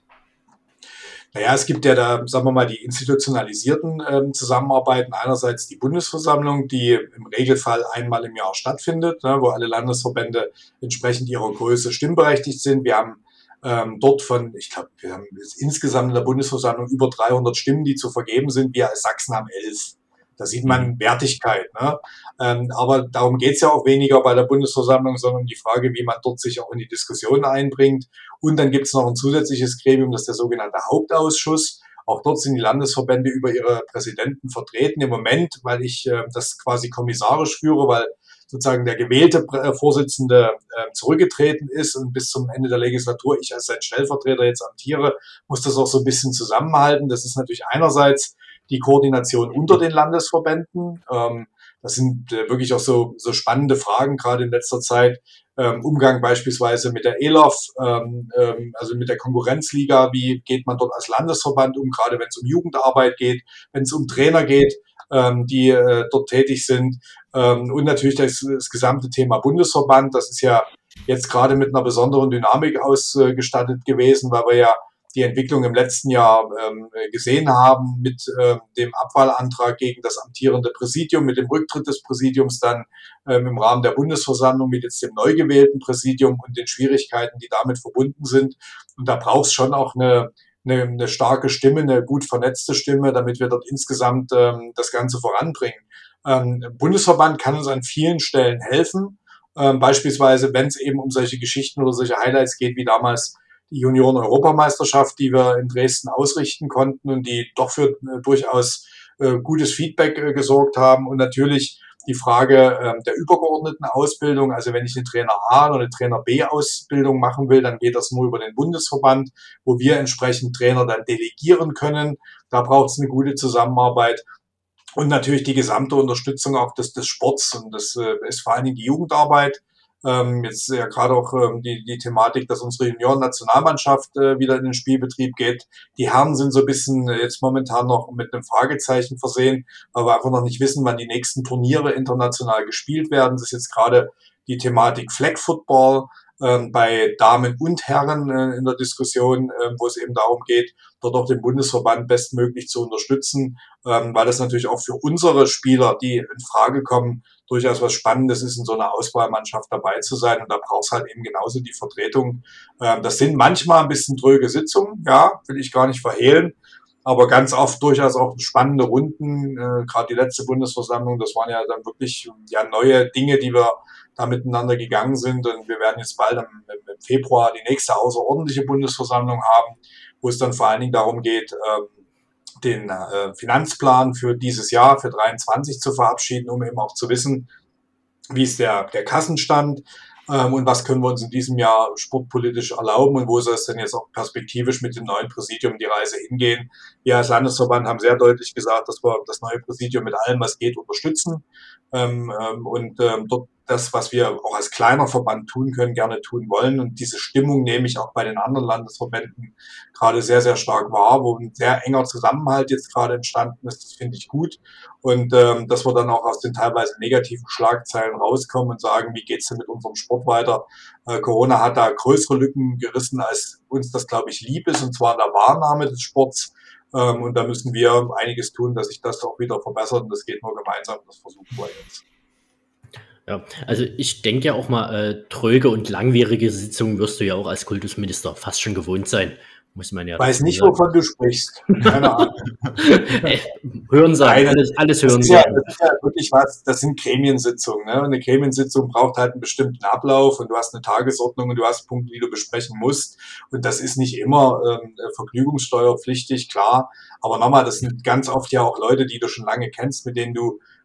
Naja, es gibt ja da, sagen wir mal, die institutionalisierten ähm, Zusammenarbeiten. Einerseits die Bundesversammlung, die im Regelfall einmal im Jahr stattfindet, ne, wo alle Landesverbände entsprechend ihrer Größe stimmberechtigt sind. Wir haben ähm, dort von, ich glaube, wir haben insgesamt in der Bundesversammlung über dreihundert Stimmen, die zu vergeben sind. Wir als Sachsen haben elf. Da sieht man Wertigkeit. Ne? Ähm, aber darum geht's ja auch weniger bei der Bundesversammlung, sondern um die Frage, wie man dort sich auch in die Diskussion einbringt. Und dann gibt's noch ein zusätzliches Gremium, das ist der sogenannte Hauptausschuss. Auch dort sind die Landesverbände über ihre Präsidenten vertreten. Im Moment, weil ich äh, das quasi kommissarisch führe, weil sozusagen der gewählte äh, Vorsitzende äh, zurückgetreten ist und bis zum Ende der Legislatur ich als sein Stellvertreter jetzt amtiere, muss das auch so ein bisschen zusammenhalten. Das ist natürlich einerseits die Koordination unter den Landesverbänden. Ähm, das sind äh, wirklich auch so, so spannende Fragen, gerade in letzter Zeit. Ähm, Umgang beispielsweise mit der E L O F, ähm, ähm, also mit der Konkurrenzliga. Wie geht man dort als Landesverband um, gerade wenn es um Jugendarbeit geht, wenn es um Trainer geht, ähm, die äh, dort tätig sind. Ähm, und natürlich das, das gesamte Thema Bundesverband. Das ist ja jetzt gerade mit einer besonderen Dynamik ausgestattet gewesen, weil wir ja die Entwicklung im letzten Jahr ähm, gesehen haben mit ähm, dem Abwahlantrag gegen das amtierende Präsidium, mit dem Rücktritt des Präsidiums dann ähm, im Rahmen der Bundesversammlung, mit jetzt dem neu gewählten Präsidium und den Schwierigkeiten, die damit verbunden sind. Und da braucht es schon auch eine, eine, eine starke Stimme, eine gut vernetzte Stimme, damit wir dort insgesamt ähm, das Ganze voranbringen. Ähm, Bundesverband kann uns an vielen Stellen helfen, ähm, beispielsweise wenn es eben um solche Geschichten oder solche Highlights geht, wie damals die Junioren-Europameisterschaft, die wir in Dresden ausrichten konnten und die doch für äh, durchaus äh, gutes Feedback äh, gesorgt haben. Und natürlich die Frage äh, der übergeordneten Ausbildung. Also wenn ich eine Trainer A oder eine Trainer B Ausbildung machen will, dann geht das nur über den Bundesverband, wo wir entsprechend Trainer dann delegieren können. Da braucht es eine gute Zusammenarbeit. Und natürlich die gesamte Unterstützung auch des, des Sports. Und das äh, ist vor allen Dingen die Jugendarbeit. Ähm, jetzt ja gerade auch ähm, die, die Thematik, dass unsere Junioren-Nationalmannschaft äh, wieder in den Spielbetrieb geht. Die Herren sind so ein bisschen äh, jetzt momentan noch mit einem Fragezeichen versehen, weil wir einfach noch nicht wissen, wann die nächsten Turniere international gespielt werden. Das ist jetzt gerade die Thematik Flag Football ähm, bei Damen und Herren äh, in der Diskussion, äh, wo es eben darum geht, dort auch den Bundesverband bestmöglich zu unterstützen, ähm, weil das natürlich auch für unsere Spieler, die in Frage kommen, durchaus was Spannendes ist, in so einer Auswahlmannschaft dabei zu sein. Und da braucht es halt eben genauso die Vertretung. Ähm, das sind manchmal ein bisschen dröge Sitzungen, ja, will ich gar nicht verhehlen, aber ganz oft durchaus auch spannende Runden. Äh, gerade die letzte Bundesversammlung, das waren ja dann wirklich ja neue Dinge, die wir da miteinander gegangen sind. Und wir werden jetzt bald im, im Februar die nächste außerordentliche Bundesversammlung haben, wo es dann vor allen Dingen darum geht, ähm, den äh, Finanzplan für dieses Jahr, für dreiundzwanzig zu verabschieden, um eben auch zu wissen, wie ist der, der Kassenstand ähm, und was können wir uns in diesem Jahr sportpolitisch erlauben und wo soll es denn jetzt auch perspektivisch mit dem neuen Präsidium die Reise hingehen. Wir als Landesverband haben sehr deutlich gesagt, dass wir das neue Präsidium mit allem, was geht, unterstützen ähm, ähm, und ähm, dort das, was wir auch als kleiner Verband tun können, gerne tun wollen. Und diese Stimmung nehme ich auch bei den anderen Landesverbänden gerade sehr, sehr stark wahr, wo ein sehr enger Zusammenhalt jetzt gerade entstanden ist. Das finde ich gut. Und ähm, dass wir dann auch aus den teilweise negativen Schlagzeilen rauskommen und sagen, wie geht's denn mit unserem Sport weiter? Äh, Corona hat da größere Lücken gerissen, als uns das, glaube ich, lieb ist, und zwar in der Wahrnahme des Sports. Ähm, und da müssen wir einiges tun, dass sich das auch wieder verbessert. Und das geht nur gemeinsam. Das versuchen wir jetzt. Ja, also ich denke ja auch mal, äh, tröge und langwierige Sitzungen wirst du ja auch als Kultusminister fast schon gewohnt sein, muss man ja. Weiß nicht, sagen. Wovon du sprichst. Keine Ahnung. äh, hören sagen, alles, alles hören das sagen. Ja, das ist ja wirklich was, das sind Gremiensitzungen. Ne? Und eine Gremiensitzung braucht halt einen bestimmten Ablauf und du hast eine Tagesordnung und du hast Punkte, die du besprechen musst. Und das ist nicht immer ähm, vergnügungssteuerpflichtig, klar. Aber nochmal, das sind ganz oft ja auch Leute, die du schon lange kennst, mit denen du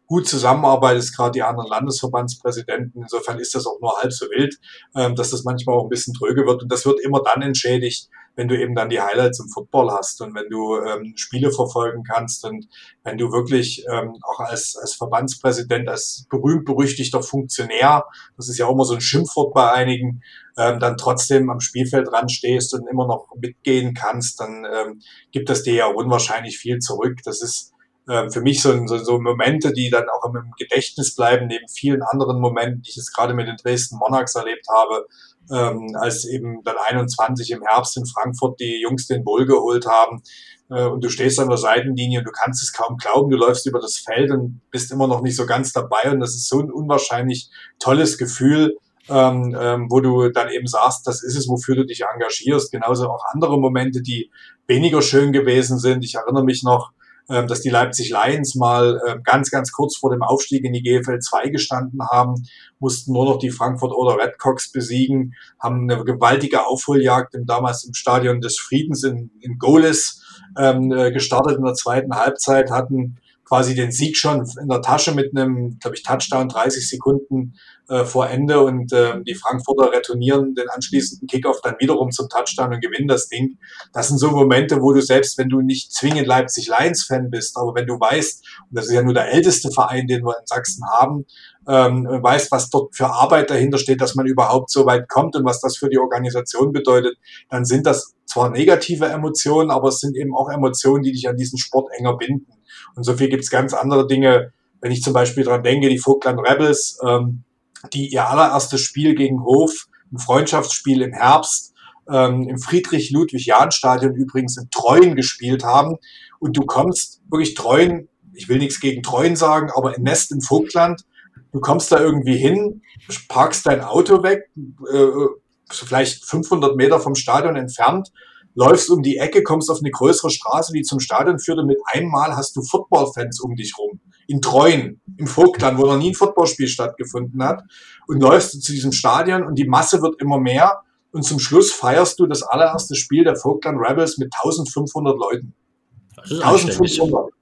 gut zusammenarbeitest, gerade die anderen Landesverbandspräsidenten. Insofern ist das auch nur halb so wild, ähm, dass das manchmal auch ein bisschen tröge wird. Und das wird immer dann entschädigt, wenn du eben dann die Highlights im Football hast und wenn du ähm, Spiele verfolgen kannst und wenn du wirklich ähm, auch als, als Verbandspräsident, als berühmt-berüchtigter Funktionär, das ist ja auch immer so ein Schimpfwort bei einigen, ähm, dann trotzdem am Spielfeldrand stehst und immer noch mitgehen kannst, dann ähm, gibt das dir ja unwahrscheinlich viel zurück. Das ist ähm, für mich so, so, so Momente, die dann auch im Gedächtnis bleiben, neben vielen anderen Momenten, die ich jetzt gerade mit den Dresden Monarchs erlebt habe, ähm, als eben dann einundzwanzig im Herbst in Frankfurt die Jungs den Bull geholt haben äh, und du stehst an der Seitenlinie und du kannst es kaum glauben, du läufst über das Feld und bist immer noch nicht so ganz dabei und das ist so ein unwahrscheinlich tolles Gefühl, ähm, ähm, wo du dann eben sagst, das ist es, wofür du dich engagierst. Genauso auch andere Momente, die weniger schön gewesen sind. Ich erinnere mich noch, dass die Leipzig Lions mal ganz, ganz kurz vor dem Aufstieg in die G F L zwei gestanden haben, mussten nur noch die Frankfurt oder Redcocks besiegen, haben eine gewaltige Aufholjagd im, damals im Stadion des Friedens in, in Gohlis ähm, gestartet in der zweiten Halbzeit, hatten quasi den Sieg schon in der Tasche mit einem, glaube ich, Touchdown dreißig Sekunden äh, vor Ende und äh, die Frankfurter retournieren den anschließenden Kickoff dann wiederum zum Touchdown und gewinnen das Ding. Das sind so Momente, wo du selbst, wenn du nicht zwingend Leipzig Lions-Fan bist, aber wenn du weißt, und das ist ja nur der älteste Verein, den wir in Sachsen haben, ähm, weißt, was dort für Arbeit dahinter steht, dass man überhaupt so weit kommt und was das für die Organisation bedeutet, dann sind das zwar negative Emotionen, aber es sind eben auch Emotionen, die dich an diesen Sport enger binden. Und so viel gibt es ganz andere Dinge, wenn ich zum Beispiel dran denke, die Vogtland Rebels, ähm, die ihr allererstes Spiel gegen Hof, ein Freundschaftsspiel im Herbst, ähm, im Friedrich-Ludwig-Jahn-Stadion übrigens in Treuen gespielt haben. Und du kommst wirklich Treuen, ich will nichts gegen Treuen sagen, aber in Nest im Vogtland, du kommst da irgendwie hin, parkst dein Auto weg, äh, vielleicht fünfhundert Meter vom Stadion entfernt, läufst um die Ecke, kommst auf eine größere Straße, die zum Stadion führt und mit einmal hast du Football-Fans um dich rum. In Treuen, im Vogtland, wo noch nie ein Footballspiel stattgefunden hat. Und läufst du zu diesem Stadion und die Masse wird immer mehr. Und zum Schluss feierst du das allererste Spiel der Vogtland Rebels mit eintausendfünfhundert Leuten. Das ist eintausendfünfhundert.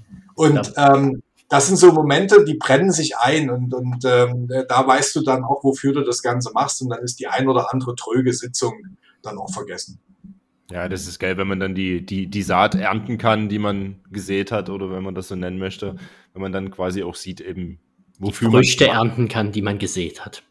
Und ja. ähm, das sind so Momente, die brennen sich ein. Und, und ähm, da weißt du dann auch, wofür du das Ganze machst. Und dann ist die ein oder andere tröge Sitzung dann auch vergessen. Ja, das ist geil, wenn man dann die, die, die Saat ernten kann, die man gesät hat, oder wenn man das so nennen möchte, wenn man dann quasi auch sieht, eben, wofür man Früchte ernten kann, die man gesät hat.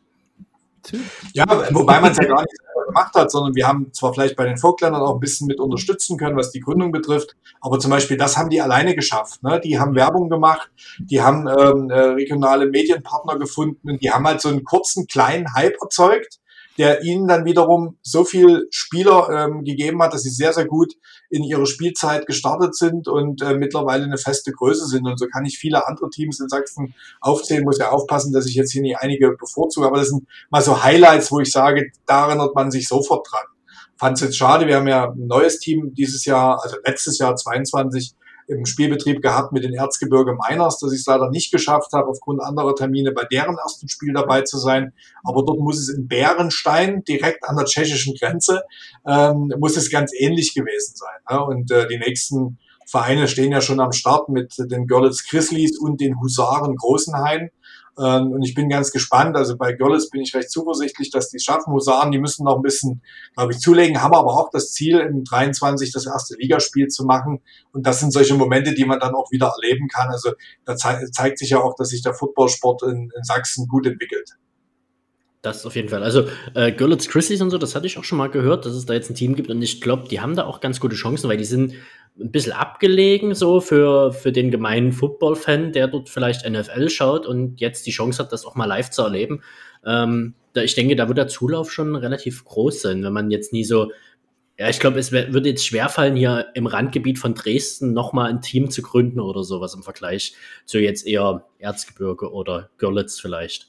Ja, wobei man es ja gar nicht selber gemacht hat, sondern wir haben zwar vielleicht bei den Vogtländern auch ein bisschen mit unterstützen können, was die Gründung betrifft, aber zum Beispiel das haben die alleine geschafft. Ne? Die haben Werbung gemacht, die haben ähm, regionale Medienpartner gefunden und die haben halt so einen kurzen, kleinen Hype erzeugt, der ihnen dann wiederum so viel Spieler ähm, gegeben hat, dass sie sehr, sehr gut in ihre Spielzeit gestartet sind und äh, mittlerweile eine feste Größe sind. Und so kann ich viele andere Teams in Sachsen aufzählen, muss ja aufpassen, dass ich jetzt hier nicht einige bevorzuge, aber das sind mal so Highlights, wo ich sage, da erinnert man sich sofort dran. Fand es jetzt schade, wir haben ja ein neues Team dieses Jahr, also letztes Jahr zweiundzwanzig, im Spielbetrieb gehabt mit den Erzgebirge Miners, dass ich es leider nicht geschafft habe, aufgrund anderer Termine bei deren ersten Spiel dabei zu sein. Aber dort muss es in Bärenstein, direkt an der tschechischen Grenze, ähm, muss es ganz ähnlich gewesen sein. Ne? Und äh, die nächsten Vereine stehen ja schon am Start mit den Görlitz Grizzlies und den Husaren Großenhain. Ähm, und ich bin ganz gespannt. Also bei Görlitz bin ich recht zuversichtlich, dass die es schaffen. Husaren, die müssen noch ein bisschen, glaube ich, zulegen, haben aber auch das Ziel, im dreiundzwanzig das erste Ligaspiel zu machen. Und das sind solche Momente, die man dann auch wieder erleben kann. Also da ze- zeigt sich ja auch, dass sich der Footballsport in, in Sachsen gut entwickelt. Das auf jeden Fall. Also äh, Görlitz Grizzlies und so, das hatte ich auch schon mal gehört, dass es da jetzt ein Team gibt und ich glaube, die haben da auch ganz gute Chancen, weil die sind ein bisschen abgelegen so für, für den gemeinen Football-Fan, der dort vielleicht N F L schaut und jetzt die Chance hat, das auch mal live zu erleben. Ähm, da, ich denke, da wird der Zulauf schon relativ groß sein, wenn man jetzt nie so, ja, ich glaube, es w- würde jetzt schwerfallen, hier im Randgebiet von Dresden nochmal ein Team zu gründen oder sowas im Vergleich zu jetzt eher Erzgebirge oder Görlitz vielleicht.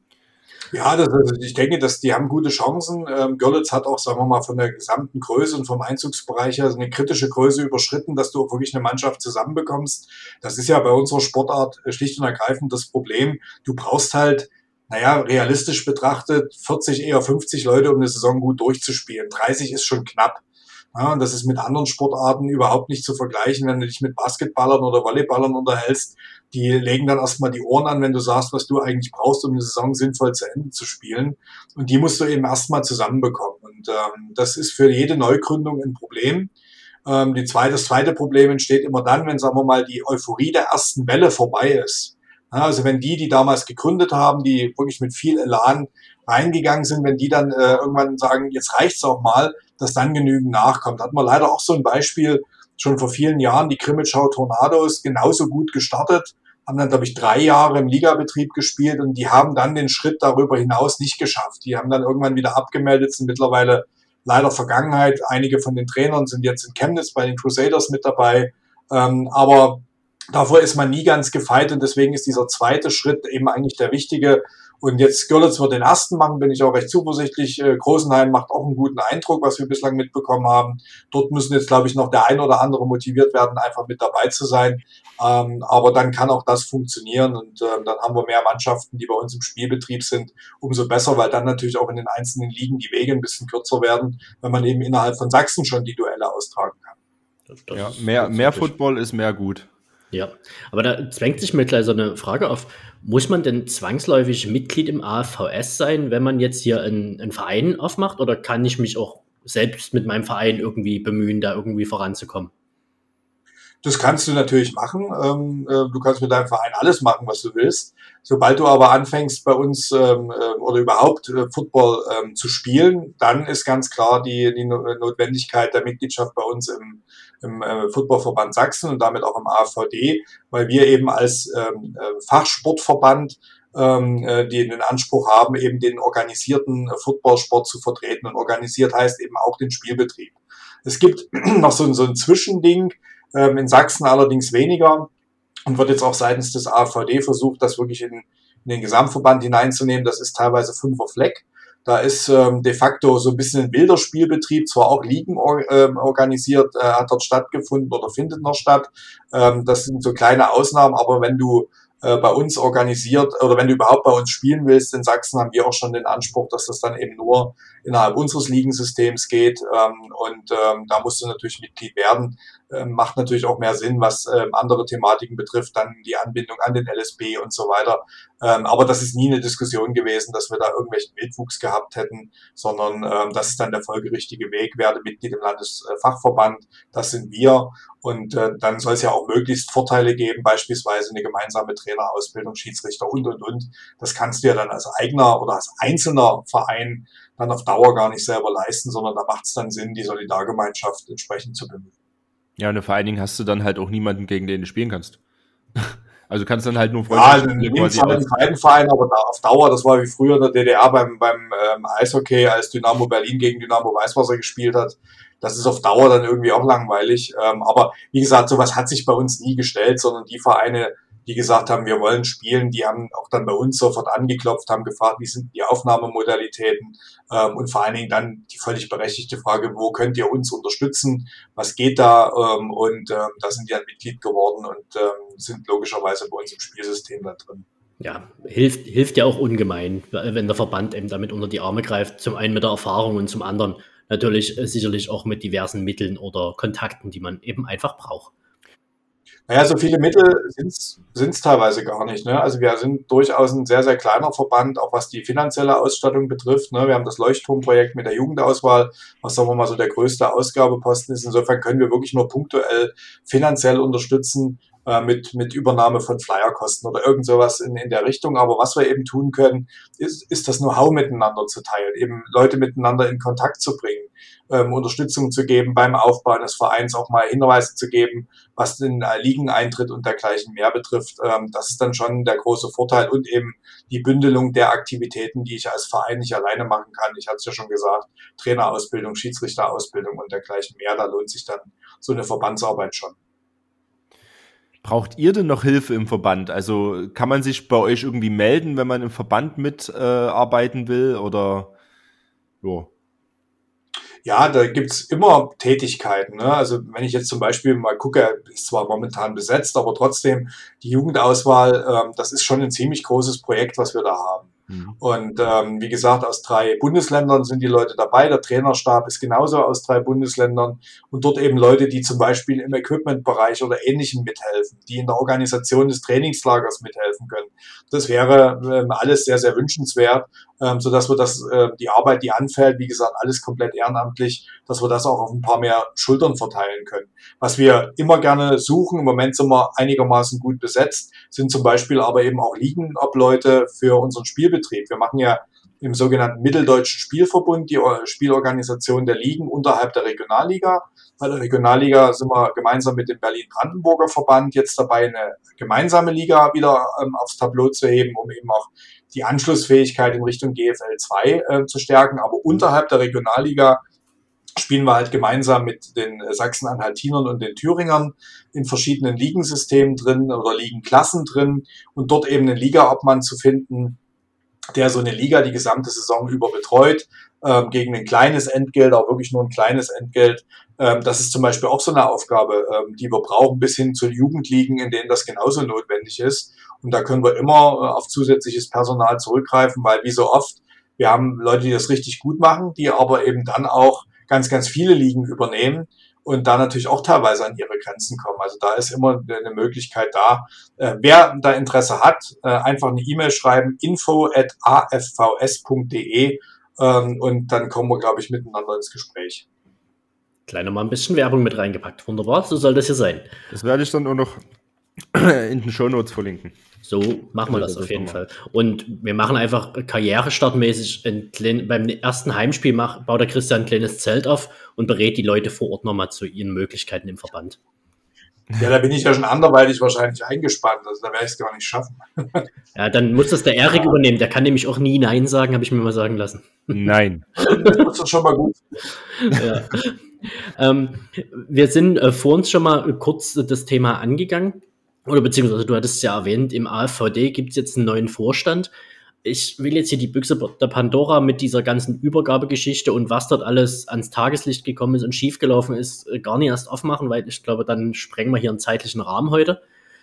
Ja, das, also ich denke, dass die haben gute Chancen. Ähm, Görlitz hat auch, sagen wir mal, von der gesamten Größe und vom Einzugsbereich her eine kritische Größe überschritten, dass du auch wirklich eine Mannschaft zusammenbekommst. Das ist ja bei unserer Sportart schlicht und ergreifend das Problem. Du brauchst halt, naja, realistisch betrachtet vierzig, eher fünfzig Leute, um eine Saison gut durchzuspielen. dreißig ist schon knapp. Ja, und das ist mit anderen Sportarten überhaupt nicht zu vergleichen, wenn du dich mit Basketballern oder Volleyballern unterhältst. Die legen dann erstmal die Ohren an, wenn du sagst, was du eigentlich brauchst, um eine Saison sinnvoll zu Ende zu spielen. Und die musst du eben erstmal zusammenbekommen. Und ähm, das ist für jede Neugründung ein Problem. Ähm, die zweite, das zweite Problem entsteht immer dann, wenn, sagen wir mal, die Euphorie der ersten Welle vorbei ist. Ja, also wenn die, die damals gegründet haben, die wirklich mit viel Elan reingegangen sind, wenn die dann äh, irgendwann sagen, jetzt reicht's auch mal, dass dann genügend nachkommt. Hat man leider auch so ein Beispiel schon vor vielen Jahren, die Krimitschau Tornados, genauso gut gestartet, haben dann, glaube ich, drei Jahre im Ligabetrieb gespielt und die haben dann den Schritt darüber hinaus nicht geschafft. Die haben dann irgendwann wieder abgemeldet, sind mittlerweile leider Vergangenheit. Einige von den Trainern sind jetzt in Chemnitz bei den Crusaders mit dabei, ähm, aber davor ist man nie ganz gefeit und deswegen ist dieser zweite Schritt eben eigentlich der wichtige. Und jetzt Görlitz wird den ersten machen, bin ich auch recht zuversichtlich. Äh, Großenhain macht auch einen guten Eindruck, was wir bislang mitbekommen haben. Dort müssen jetzt, glaube ich, noch der ein oder andere motiviert werden, einfach mit dabei zu sein. Ähm, aber dann kann auch das funktionieren und äh, dann haben wir mehr Mannschaften, die bei uns im Spielbetrieb sind. Umso besser, weil dann natürlich auch in den einzelnen Ligen die Wege ein bisschen kürzer werden, wenn man eben innerhalb von Sachsen schon die Duelle austragen kann. Das, das Ja, ist mehr, mehr wirklich- Football ist mehr gut. Ja, aber da zwängt sich mir gleich so eine Frage auf. Muss man denn zwangsläufig Mitglied im A F V S sein, wenn man jetzt hier einen, einen Verein aufmacht? Oder kann ich mich auch selbst mit meinem Verein irgendwie bemühen, da irgendwie voranzukommen? Das kannst du natürlich machen. Ähm, äh, du kannst mit deinem Verein alles machen, was du willst. Sobald du aber anfängst, bei uns ähm, äh, oder überhaupt äh, Football ähm, zu spielen, dann ist ganz klar die, die No- Notwendigkeit der Mitgliedschaft bei uns im, im äh, Footballverband Sachsen und damit auch im A F V D, weil wir eben als ähm, äh, Fachsportverband ähm, äh, die den Anspruch haben, eben den organisierten äh, Footballsport zu vertreten. Und organisiert heißt eben auch den Spielbetrieb. Es gibt noch so, ein- so ein Zwischending, ähm, in Sachsen allerdings weniger und wird jetzt auch seitens des A F V D versucht, das wirklich in, in den Gesamtverband hineinzunehmen. Das ist teilweise Fünfer Fleck. Da ist ähm, de facto so ein bisschen ein wilder Spielbetrieb, zwar auch Ligen or, ähm, organisiert, äh, hat dort stattgefunden oder findet noch statt. Ähm, das sind so kleine Ausnahmen, aber wenn du äh, bei uns organisiert oder wenn du überhaupt bei uns spielen willst in Sachsen, haben wir auch schon den Anspruch, dass das dann eben nur innerhalb unseres Ligensystems geht. Ähm, und ähm, da musst du natürlich Mitglied werden. Ähm, macht natürlich auch mehr Sinn, was ähm, andere Thematiken betrifft, dann die Anbindung an den L S B und so weiter. Ähm, aber das ist nie eine Diskussion gewesen, dass wir da irgendwelchen Wildwuchs gehabt hätten, sondern ähm, das ist dann der folgerichtige Weg. Werde Mitglied im Landesfachverband, das sind wir. Und äh, dann soll es ja auch möglichst Vorteile geben, beispielsweise eine gemeinsame Trainerausbildung, Schiedsrichter und, und, und. Das kannst du ja dann als eigener oder als einzelner Verein dann auf Dauer gar nicht selber leisten, sondern da macht es dann Sinn, die Solidargemeinschaft entsprechend zu bemühen. Ja, und vor allen Dingen hast du dann halt auch niemanden, gegen den du spielen kannst. Also kannst dann halt nur Ja, Freundschaftsspiele nimm quasi zwar den aus. zweiten Verein, aber da auf Dauer, das war wie früher in der D D R beim, beim ähm, Eishockey, als Dynamo Berlin gegen Dynamo Weißwasser gespielt hat. Das ist auf Dauer dann irgendwie auch langweilig. Ähm, aber wie gesagt, sowas hat sich bei uns nie gestellt, sondern die Vereine, die gesagt haben, wir wollen spielen, die haben auch dann bei uns sofort angeklopft, haben gefragt, wie sind die Aufnahmemodalitäten ähm, und vor allen Dingen dann die völlig berechtigte Frage, wo könnt ihr uns unterstützen, was geht da ähm, und ähm, da sind die dann Mitglied geworden und ähm, sind logischerweise bei uns im Spielsystem da drin. Ja, hilft, hilft ja auch ungemein, wenn der Verband eben damit unter die Arme greift. Zum einen mit der Erfahrung und zum anderen natürlich äh, sicherlich auch mit diversen Mitteln oder Kontakten, die man eben einfach braucht. Naja, so viele Mittel sind es teilweise gar nicht. Ne? Also wir sind durchaus ein sehr, sehr kleiner Verband, auch was die finanzielle Ausstattung betrifft. Ne? Wir haben das Leuchtturmprojekt mit der Jugendauswahl, was sagen wir mal so der größte Ausgabeposten ist. Insofern können wir wirklich nur punktuell finanziell unterstützen äh, mit, mit Übernahme von Flyerkosten oder irgend sowas in, in der Richtung. Aber was wir eben tun können, ist, ist das Know-how miteinander zu teilen, eben Leute miteinander in Kontakt zu bringen. Ähm, Unterstützung zu geben beim Aufbau des Vereins, auch mal Hinweise zu geben, was den äh, Ligeneintritt und dergleichen mehr betrifft. Ähm, das ist dann schon der große Vorteil und eben die Bündelung der Aktivitäten, die ich als Verein nicht alleine machen kann. Ich hatte es ja schon gesagt, Trainerausbildung, Schiedsrichterausbildung und dergleichen mehr. Da lohnt sich dann so eine Verbandsarbeit schon. Braucht ihr denn noch Hilfe im Verband? Also kann man sich bei euch irgendwie melden, wenn man im Verband mitarbeiten äh, will oder jo? Ja, da gibt's immer Tätigkeiten. Ne? Also wenn ich jetzt zum Beispiel mal gucke, ist zwar momentan besetzt, aber trotzdem die Jugendauswahl, ähm, das ist schon ein ziemlich großes Projekt, was wir da haben. Mhm. Und ähm, wie gesagt, aus drei Bundesländern sind die Leute dabei. Der Trainerstab ist genauso aus drei Bundesländern und dort eben Leute, die zum Beispiel im Equipmentbereich oder Ähnlichem mithelfen, die in der Organisation des Trainingslagers mithelfen können. Das wäre ähm, alles sehr, sehr wünschenswert, ähm, sodass wir das, äh, die Arbeit, die anfällt, wie gesagt, alles komplett ehrenamtlich, dass wir das auch auf ein paar mehr Schultern verteilen können. Was wir immer gerne suchen, im Moment sind wir einigermaßen gut besetzt, sind zum Beispiel aber eben auch Ligenobleute für unseren Spielbetrieb. Wir machen ja im sogenannten Mitteldeutschen Spielverbund die Spielorganisation der Ligen unterhalb der Regionalliga. Bei der Regionalliga sind wir gemeinsam mit dem Berlin-Brandenburger Verband jetzt dabei, eine gemeinsame Liga wieder ähm, aufs Tableau zu heben, um eben auch die Anschlussfähigkeit in Richtung G F L zwei äh, zu stärken. Aber unterhalb der Regionalliga spielen wir halt gemeinsam mit den Sachsen-Anhaltinern und den Thüringern in verschiedenen Ligensystemen drin oder Ligenklassen drin und dort eben einen Ligaobmann zu finden, der so eine Liga die gesamte Saison über betreut, ähm, gegen ein kleines Entgelt, auch wirklich nur ein kleines Entgelt. Ähm, das ist zum Beispiel auch so eine Aufgabe, ähm, die wir brauchen, bis hin zu Jugendligen, in denen das genauso notwendig ist. Und da können wir immer äh, auf zusätzliches Personal zurückgreifen, weil wie so oft, wir haben Leute, die das richtig gut machen, die aber eben dann auch ganz, ganz viele Ligen übernehmen und da natürlich auch teilweise an ihre Grenzen kommen. Also da ist immer eine Möglichkeit da. Äh, wer da Interesse hat, äh, einfach eine E-Mail schreiben, info at a f v s punkt d e ähm, und dann kommen wir, glaube ich, miteinander ins Gespräch. Kleiner mal ein bisschen Werbung mit reingepackt. Wunderbar, so soll das hier sein. Das werde ich dann auch noch in den Shownotes verlinken. So machen wir das auf jeden Fall. Und wir machen einfach karrierestartmäßig ein klein, beim ersten Heimspiel mach, baut der Christian ein kleines Zelt auf und berät die Leute vor Ort nochmal zu ihren Möglichkeiten im Verband. Ja, da bin ich ja schon anderweitig wahrscheinlich eingespannt, also da werde ich es gar nicht schaffen. Ja, dann muss das der Erik ja. übernehmen, der kann nämlich auch nie Nein sagen, habe ich mir mal sagen lassen. Nein. Das ist schon mal gut. Ja. ähm, wir sind äh, vor uns schon mal kurz äh, das Thema angegangen. Oder beziehungsweise du hattest es ja erwähnt, im A F V D gibt es jetzt einen neuen Vorstand. Ich will jetzt hier die Büchse der Pandora mit dieser ganzen Übergabegeschichte und was dort alles ans Tageslicht gekommen ist und schiefgelaufen ist, gar nicht erst aufmachen, weil ich glaube, dann sprengen wir hier einen zeitlichen Rahmen heute.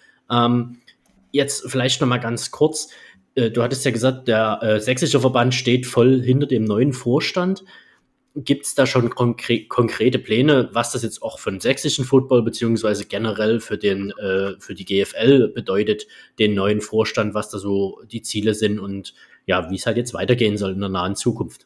Ähm, jetzt vielleicht noch mal ganz kurz. Äh, du hattest ja gesagt, der äh, sächsische Verband steht voll hinter dem neuen Vorstand. Gibt es da schon konkre- konkrete Pläne, was das jetzt auch für den sächsischen Football beziehungsweise generell für den äh, für die G F L bedeutet, den neuen Vorstand, was da so die Ziele sind und ja, wie es halt jetzt weitergehen soll in der nahen Zukunft?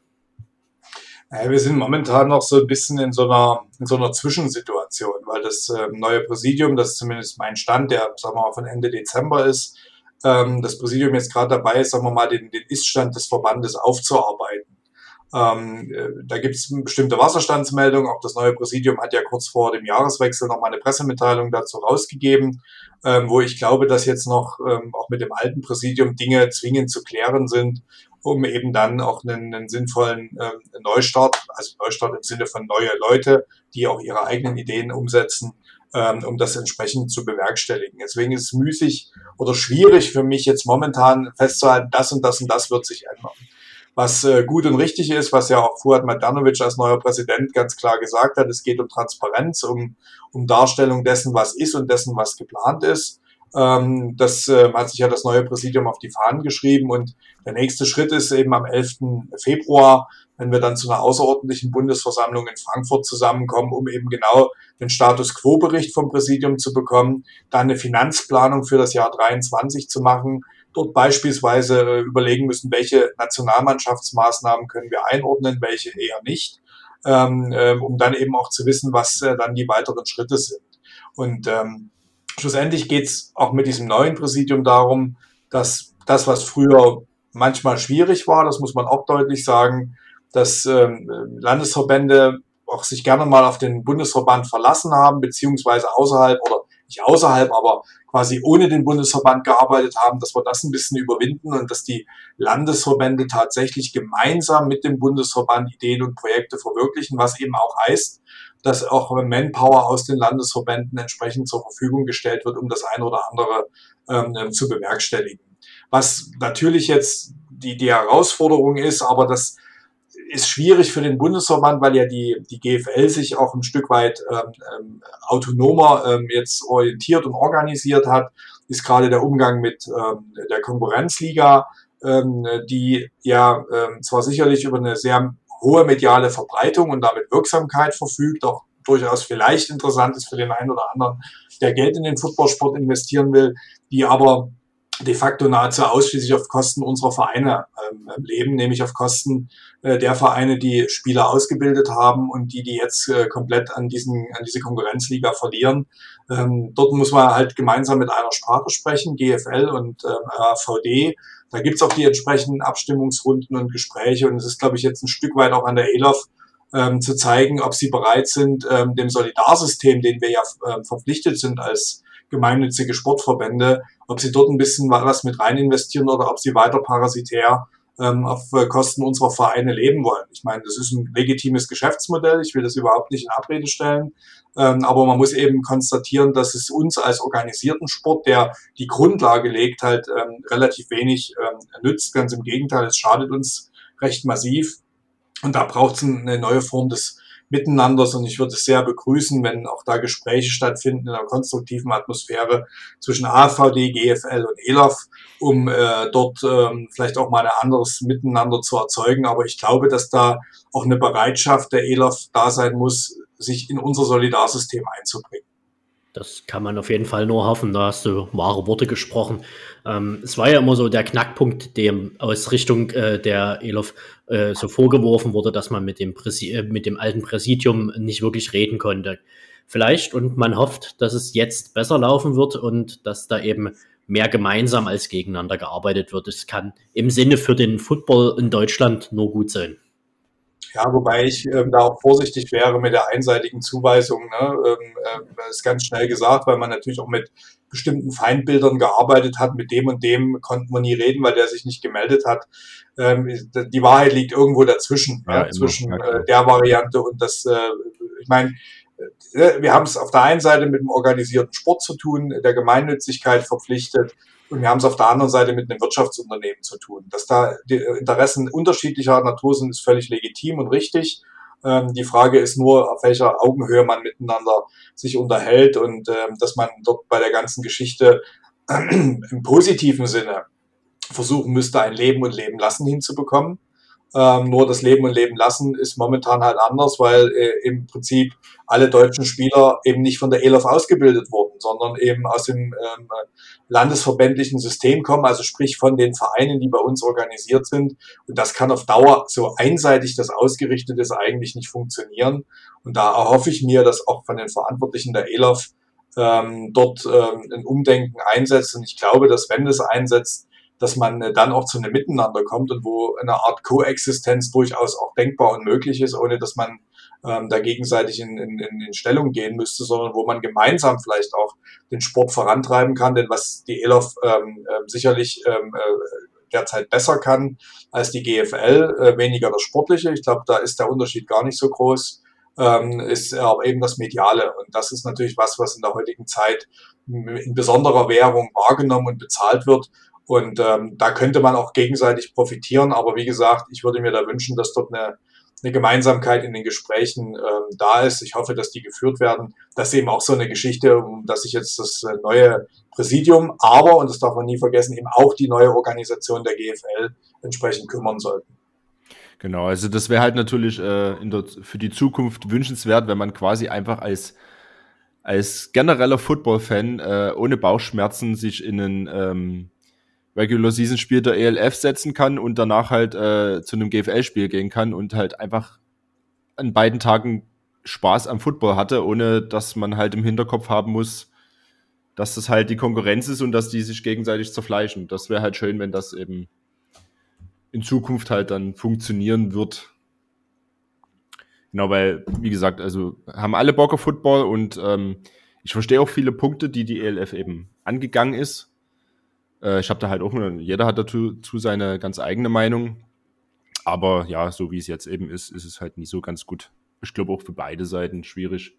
Ja, wir sind momentan noch so ein bisschen in so einer in so einer Zwischensituation, weil das äh, neue Präsidium, das ist zumindest mein Stand, der sagen wir mal von Ende Dezember ist, ähm, das Präsidium jetzt gerade dabei ist, sagen wir mal, den, den Ist-Stand des Verbandes aufzuarbeiten. Ähm, da gibt es bestimmte Wasserstandsmeldungen. Auch das neue Präsidium hat ja kurz vor dem Jahreswechsel noch mal eine Pressemitteilung dazu rausgegeben, ähm, wo ich glaube, dass jetzt noch ähm, auch mit dem alten Präsidium Dinge zwingend zu klären sind, um eben dann auch einen, einen sinnvollen ähm, Neustart, also Neustart im Sinne von neue Leute, die auch ihre eigenen Ideen umsetzen, ähm, um das entsprechend zu bewerkstelligen. Deswegen ist es müßig oder schwierig für mich jetzt momentan festzuhalten, das und das und das wird sich ändern. Was äh, gut und richtig ist, was ja auch Fuad Majdanovic als neuer Präsident ganz klar gesagt hat, es geht um Transparenz, um, um Darstellung dessen, was ist und dessen, was geplant ist. Ähm, das äh, hat sich ja das neue Präsidium auf die Fahnen geschrieben und der nächste Schritt ist eben am elften Februar, wenn wir dann zu einer außerordentlichen Bundesversammlung in Frankfurt zusammenkommen, um eben genau den Status-Quo-Bericht vom Präsidium zu bekommen, dann eine Finanzplanung für das Jahr dreiundzwanzig zu machen, dort beispielsweise äh, überlegen müssen, welche Nationalmannschaftsmaßnahmen können wir einordnen, welche eher nicht, ähm, äh, um dann eben auch zu wissen, was äh, dann die weiteren Schritte sind. Und ähm, schlussendlich geht's auch mit diesem neuen Präsidium darum, dass das, was früher manchmal schwierig war, das muss man auch deutlich sagen, dass ähm, Landesverbände auch sich gerne mal auf den Bundesverband verlassen haben, beziehungsweise außerhalb oder nicht außerhalb, aber quasi ohne den Bundesverband gearbeitet haben, dass wir das ein bisschen überwinden und dass die Landesverbände tatsächlich gemeinsam mit dem Bundesverband Ideen und Projekte verwirklichen, was eben auch heißt, dass auch Manpower aus den Landesverbänden entsprechend zur Verfügung gestellt wird, um das eine oder andere ähm, zu bewerkstelligen. Was natürlich jetzt die, die Herausforderung ist, aber das ist schwierig für den Bundesverband, weil ja die, die G F L sich auch ein Stück weit ähm, autonomer ähm, jetzt orientiert und organisiert hat, ist gerade der Umgang mit ähm, der Konkurrenzliga. ähm, die ja ähm, zwar sicherlich über eine sehr hohe mediale Verbreitung und damit Wirksamkeit verfügt, auch durchaus vielleicht interessant ist für den einen oder anderen, der Geld in den Footballsport investieren will, die aber de facto nahezu ausschließlich auf Kosten unserer Vereine ähm, leben, nämlich auf Kosten äh, der Vereine, die Spieler ausgebildet haben und die, die jetzt äh, komplett an diesen, an diese Konkurrenzliga verlieren. Ähm, dort muss man halt gemeinsam mit einer Sprache sprechen, G F L und ähm, R V D. Da gibt's auch die entsprechenden Abstimmungsrunden und Gespräche und es ist, glaube ich, jetzt ein Stück weit auch an der E L A F, ähm, zu zeigen, ob sie bereit sind, ähm, dem Solidarsystem, den wir ja äh, verpflichtet sind als gemeinnützige Sportverbände, ob sie dort ein bisschen was mit rein investieren oder ob sie weiter parasitär ähm, auf Kosten unserer Vereine leben wollen. Ich meine, das ist ein legitimes Geschäftsmodell, ich will das überhaupt nicht in Abrede stellen, ähm, aber man muss eben konstatieren, dass es uns als organisierten Sport, der die Grundlage legt, halt ähm, relativ wenig ähm, nützt. Ganz im Gegenteil, es schadet uns recht massiv und da braucht es eine neue Form des Miteinanders und ich würde es sehr begrüßen, wenn auch da Gespräche stattfinden in einer konstruktiven Atmosphäre zwischen A V D, G F L und E L A F, um äh, dort ähm, vielleicht auch mal ein anderes Miteinander zu erzeugen. Aber ich glaube, dass da auch eine Bereitschaft der E L A F da sein muss, sich in unser Solidarsystem einzubringen. Das kann man auf jeden Fall nur hoffen, da hast du wahre Worte gesprochen. Ähm, es war ja immer so der Knackpunkt, dem aus Richtung äh, der E L A F äh, so vorgeworfen wurde, dass man mit dem, Präsi- äh, mit dem alten Präsidium nicht wirklich reden konnte. Vielleicht, und man hofft, dass es jetzt besser laufen wird und dass da eben mehr gemeinsam als gegeneinander gearbeitet wird. Es kann im Sinne für den Football in Deutschland nur gut sein. Ja, wobei ich ähm, da auch vorsichtig wäre mit der einseitigen Zuweisung. Ne? Ähm, äh, das ist ganz schnell gesagt, weil man natürlich auch mit bestimmten Feindbildern gearbeitet hat. Mit dem und dem konnten wir nie reden, weil der sich nicht gemeldet hat. Ähm, die Wahrheit liegt irgendwo dazwischen, ja, ja, zwischen äh, der Variante und das, äh, ich meine, äh, wir haben es auf der einen Seite mit dem organisierten Sport zu tun, der Gemeinnützigkeit verpflichtet. Und wir haben es auf der anderen Seite mit einem Wirtschaftsunternehmen zu tun. Dass da die Interessen unterschiedlicher Natur sind, ist völlig legitim und richtig. Ähm, die Frage ist nur, auf welcher Augenhöhe man miteinander sich unterhält und ähm, dass man dort bei der ganzen Geschichte äh, im positiven Sinne versuchen müsste, ein Leben und Leben lassen hinzubekommen. Ähm, nur das Leben und Leben lassen ist momentan halt anders, weil äh, im Prinzip alle deutschen Spieler eben nicht von der E L A F ausgebildet wurden, sondern eben aus dem ähm, landesverbändlichen System kommen, also sprich von den Vereinen, die bei uns organisiert sind. Und das kann auf Dauer, so einseitig das ausgerichtet ist, eigentlich nicht funktionieren. Und da erhoffe ich mir, dass auch von den Verantwortlichen der E L A F ähm, dort ähm, ein Umdenken einsetzt. Und ich glaube, dass wenn das einsetzt, dass man dann auch zu einem Miteinander kommt und wo eine Art Koexistenz durchaus auch denkbar und möglich ist, ohne dass man ähm, da gegenseitig in, in, in Stellung gehen müsste, sondern wo man gemeinsam vielleicht auch den Sport vorantreiben kann. Denn was die E L A F ähm, äh, sicherlich ähm, äh, derzeit besser kann als die G F L, äh, weniger das Sportliche, ich glaube, da ist der Unterschied gar nicht so groß, ähm, ist aber eben das Mediale. Und das ist natürlich was, was in der heutigen Zeit in besonderer Währung wahrgenommen und bezahlt wird. Und ähm, da könnte man auch gegenseitig profitieren. Aber wie gesagt, ich würde mir da wünschen, dass dort eine, eine Gemeinsamkeit in den Gesprächen ähm, da ist. Ich hoffe, dass die geführt werden. Das ist eben auch so eine Geschichte, um dass sich jetzt das äh, neue Präsidium, aber, und das darf man nie vergessen, eben auch die neue Organisation der G F L entsprechend kümmern sollten. Genau, also das wäre halt natürlich äh, in der, für die Zukunft wünschenswert, wenn man quasi einfach als als genereller Football-Fan äh, ohne Bauchschmerzen sich in einen ähm, Regular-Season-Spiel der E L F setzen kann und danach halt äh, zu einem G F L-Spiel gehen kann und halt einfach an beiden Tagen Spaß am Football hatte, ohne dass man halt im Hinterkopf haben muss, dass das halt die Konkurrenz ist und dass die sich gegenseitig zerfleischen. Das wäre halt schön, wenn das eben in Zukunft halt dann funktionieren wird. Genau, weil, wie gesagt, also haben alle Bock auf Football und ähm, ich verstehe auch viele Punkte, die die E L F eben angegangen ist. Äh, ich habe da halt auch, jeder hat dazu zu seine ganz eigene Meinung. Aber ja, so wie es jetzt eben ist, ist es halt nicht so ganz gut. Ich glaube auch für beide Seiten schwierig.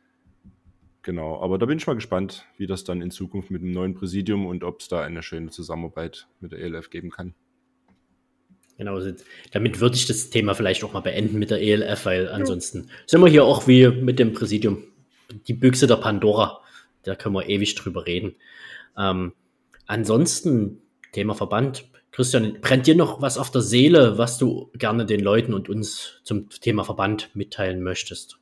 Genau, aber da bin ich mal gespannt, wie das dann in Zukunft mit dem neuen Präsidium und ob es da eine schöne Zusammenarbeit mit der E L F geben kann. Genau, damit würde ich das Thema vielleicht auch mal beenden mit der E L F, weil ansonsten sind wir hier auch wie mit dem Präsidium, die Büchse der Pandora, da können wir ewig drüber reden. Ähm, ansonsten, Thema Verband, Christian, brennt dir noch was auf der Seele, was du gerne den Leuten und uns zum Thema Verband mitteilen möchtest?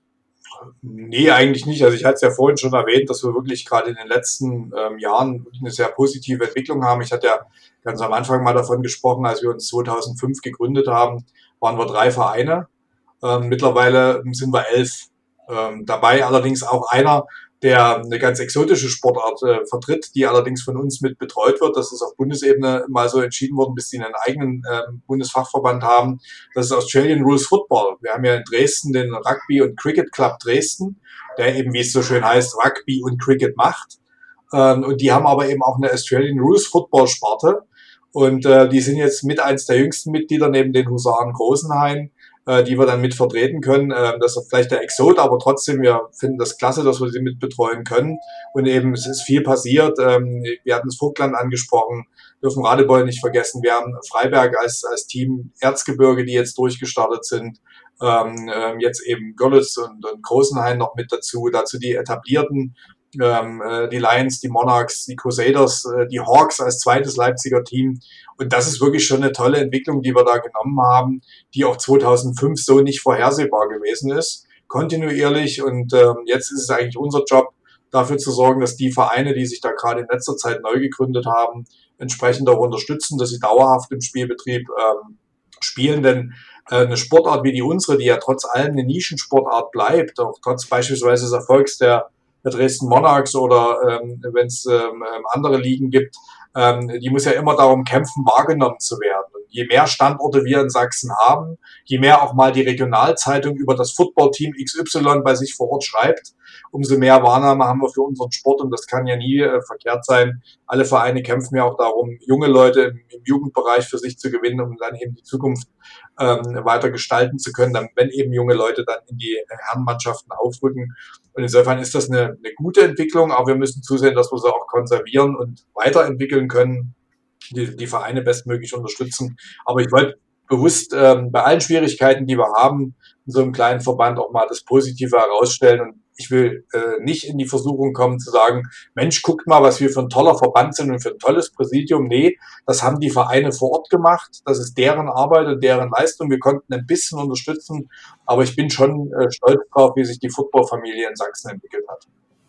Nee, eigentlich nicht. Also ich hatte es ja vorhin schon erwähnt, dass wir wirklich gerade in den letzten ähm, Jahren eine sehr positive Entwicklung haben. Ich hatte ja ganz am Anfang mal davon gesprochen, als wir uns zweitausendfünf gegründet haben, waren wir drei Vereine. Ähm, mittlerweile sind wir elf. Ähm, dabei allerdings auch einer, der eine ganz exotische Sportart äh, vertritt, die allerdings von uns mit betreut wird. Das ist auf Bundesebene mal so entschieden worden, bis sie einen eigenen äh, Bundesfachverband haben. Das ist Australian Rules Football. Wir haben ja in Dresden den Rugby- und Cricket Club Dresden, der eben, wie es so schön heißt, Rugby und Cricket macht. Ähm, und die haben aber eben auch eine Australian Rules Football Sparte. Und äh, die sind jetzt mit eins der jüngsten Mitglieder neben den Husaren Großenhain, äh, die wir dann mit vertreten können. Äh, das ist vielleicht der Exot, aber trotzdem, wir finden das klasse, dass wir sie mit betreuen können. Und eben, es ist viel passiert. Ähm, wir hatten das Vogtland angesprochen, dürfen Radebeul nicht vergessen. Wir haben Freiberg als, als Team, Erzgebirge, die jetzt durchgestartet sind. Ähm, äh, jetzt eben Görlitz und, und Großenhain noch mit dazu. Dazu die etablierten, ähm, äh, die Lions, die Monarchs, die Crusaders, äh, die Hawks als zweites Leipziger Team. Und das ist wirklich schon eine tolle Entwicklung, die wir da genommen haben, die auch zweitausendfünf so nicht vorhersehbar gewesen ist, kontinuierlich. Und ähm, jetzt ist es eigentlich unser Job, dafür zu sorgen, dass die Vereine, die sich da gerade in letzter Zeit neu gegründet haben, entsprechend auch unterstützen, dass sie dauerhaft im Spielbetrieb ähm, spielen. Denn äh, eine Sportart wie die unsere, die ja trotz allem eine Nischensportart bleibt, auch trotz beispielsweise des Erfolgs der, der Dresden Monarchs oder ähm, wenn es ähm, andere Ligen gibt, ähm, die muss ja immer darum kämpfen, wahrgenommen zu werden. Und je mehr Standorte wir in Sachsen haben, je mehr auch mal die Regionalzeitung über das Footballteam X Y bei sich vor Ort schreibt, umso mehr Wahrnahme haben wir für unseren Sport, und das kann ja nie äh, verkehrt sein. Alle Vereine kämpfen ja auch darum, junge Leute im, im Jugendbereich für sich zu gewinnen, um dann eben die Zukunft ähm, weiter gestalten zu können, dann, wenn eben junge Leute dann in die Herrenmannschaften aufrücken. Und insofern ist das eine, eine gute Entwicklung, aber wir müssen zusehen, dass wir sie auch konservieren und weiterentwickeln können, die, die Vereine bestmöglich unterstützen. Aber ich wollte bewusst ähm, bei allen Schwierigkeiten, die wir haben, in so einem kleinen Verband auch mal das Positive herausstellen. Und ich will äh, nicht in die Versuchung kommen zu sagen, Mensch, guckt mal, was wir für ein toller Verband sind und für ein tolles Präsidium. Nee, das haben die Vereine vor Ort gemacht. Das ist deren Arbeit und deren Leistung. Wir konnten ein bisschen unterstützen, aber ich bin schon äh, stolz drauf, wie sich die Footballfamilie in Sachsen entwickelt hat.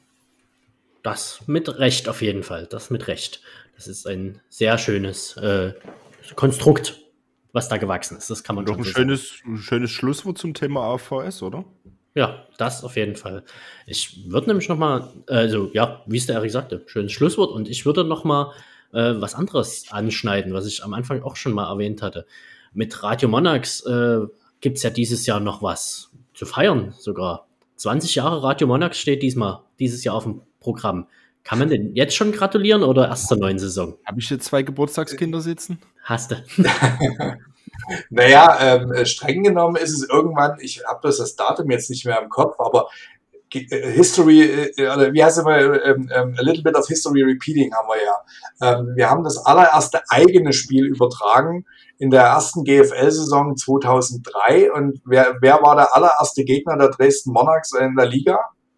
Das mit Recht auf jeden Fall, das mit Recht. Das ist ein sehr schönes äh, Konstrukt, was da gewachsen ist. Das kann man Doch schon ein so schönes, ein schönes Schlusswort zum Thema A V S, oder? Ja, das auf jeden Fall. Ich würde nämlich nochmal, also ja, wie es der Erik sagte, schönes Schlusswort. Und ich würde nochmal äh, was anderes anschneiden, was ich am Anfang auch schon mal erwähnt hatte. Mit Radio Monarchs äh, gibt es ja dieses Jahr noch was zu feiern sogar. zwanzig Jahre Radio Monarchs steht diesmal, dieses Jahr auf dem Programm. Kann man denn jetzt schon gratulieren oder erst zur neuen Saison? Habe ich jetzt zwei Geburtstagskinder sitzen? Hast du. Naja, ähm, streng genommen ist es irgendwann, ich habe das, das Datum jetzt nicht mehr im Kopf, aber History, oder wie heißt es immer, ähm, ähm, a little bit of history repeating haben wir ja. Ähm, wir haben das allererste eigene Spiel übertragen in der ersten G F L-Saison zweitausenddrei. Und wer, wer war der allererste Gegner der Dresden Monarchs in der Liga?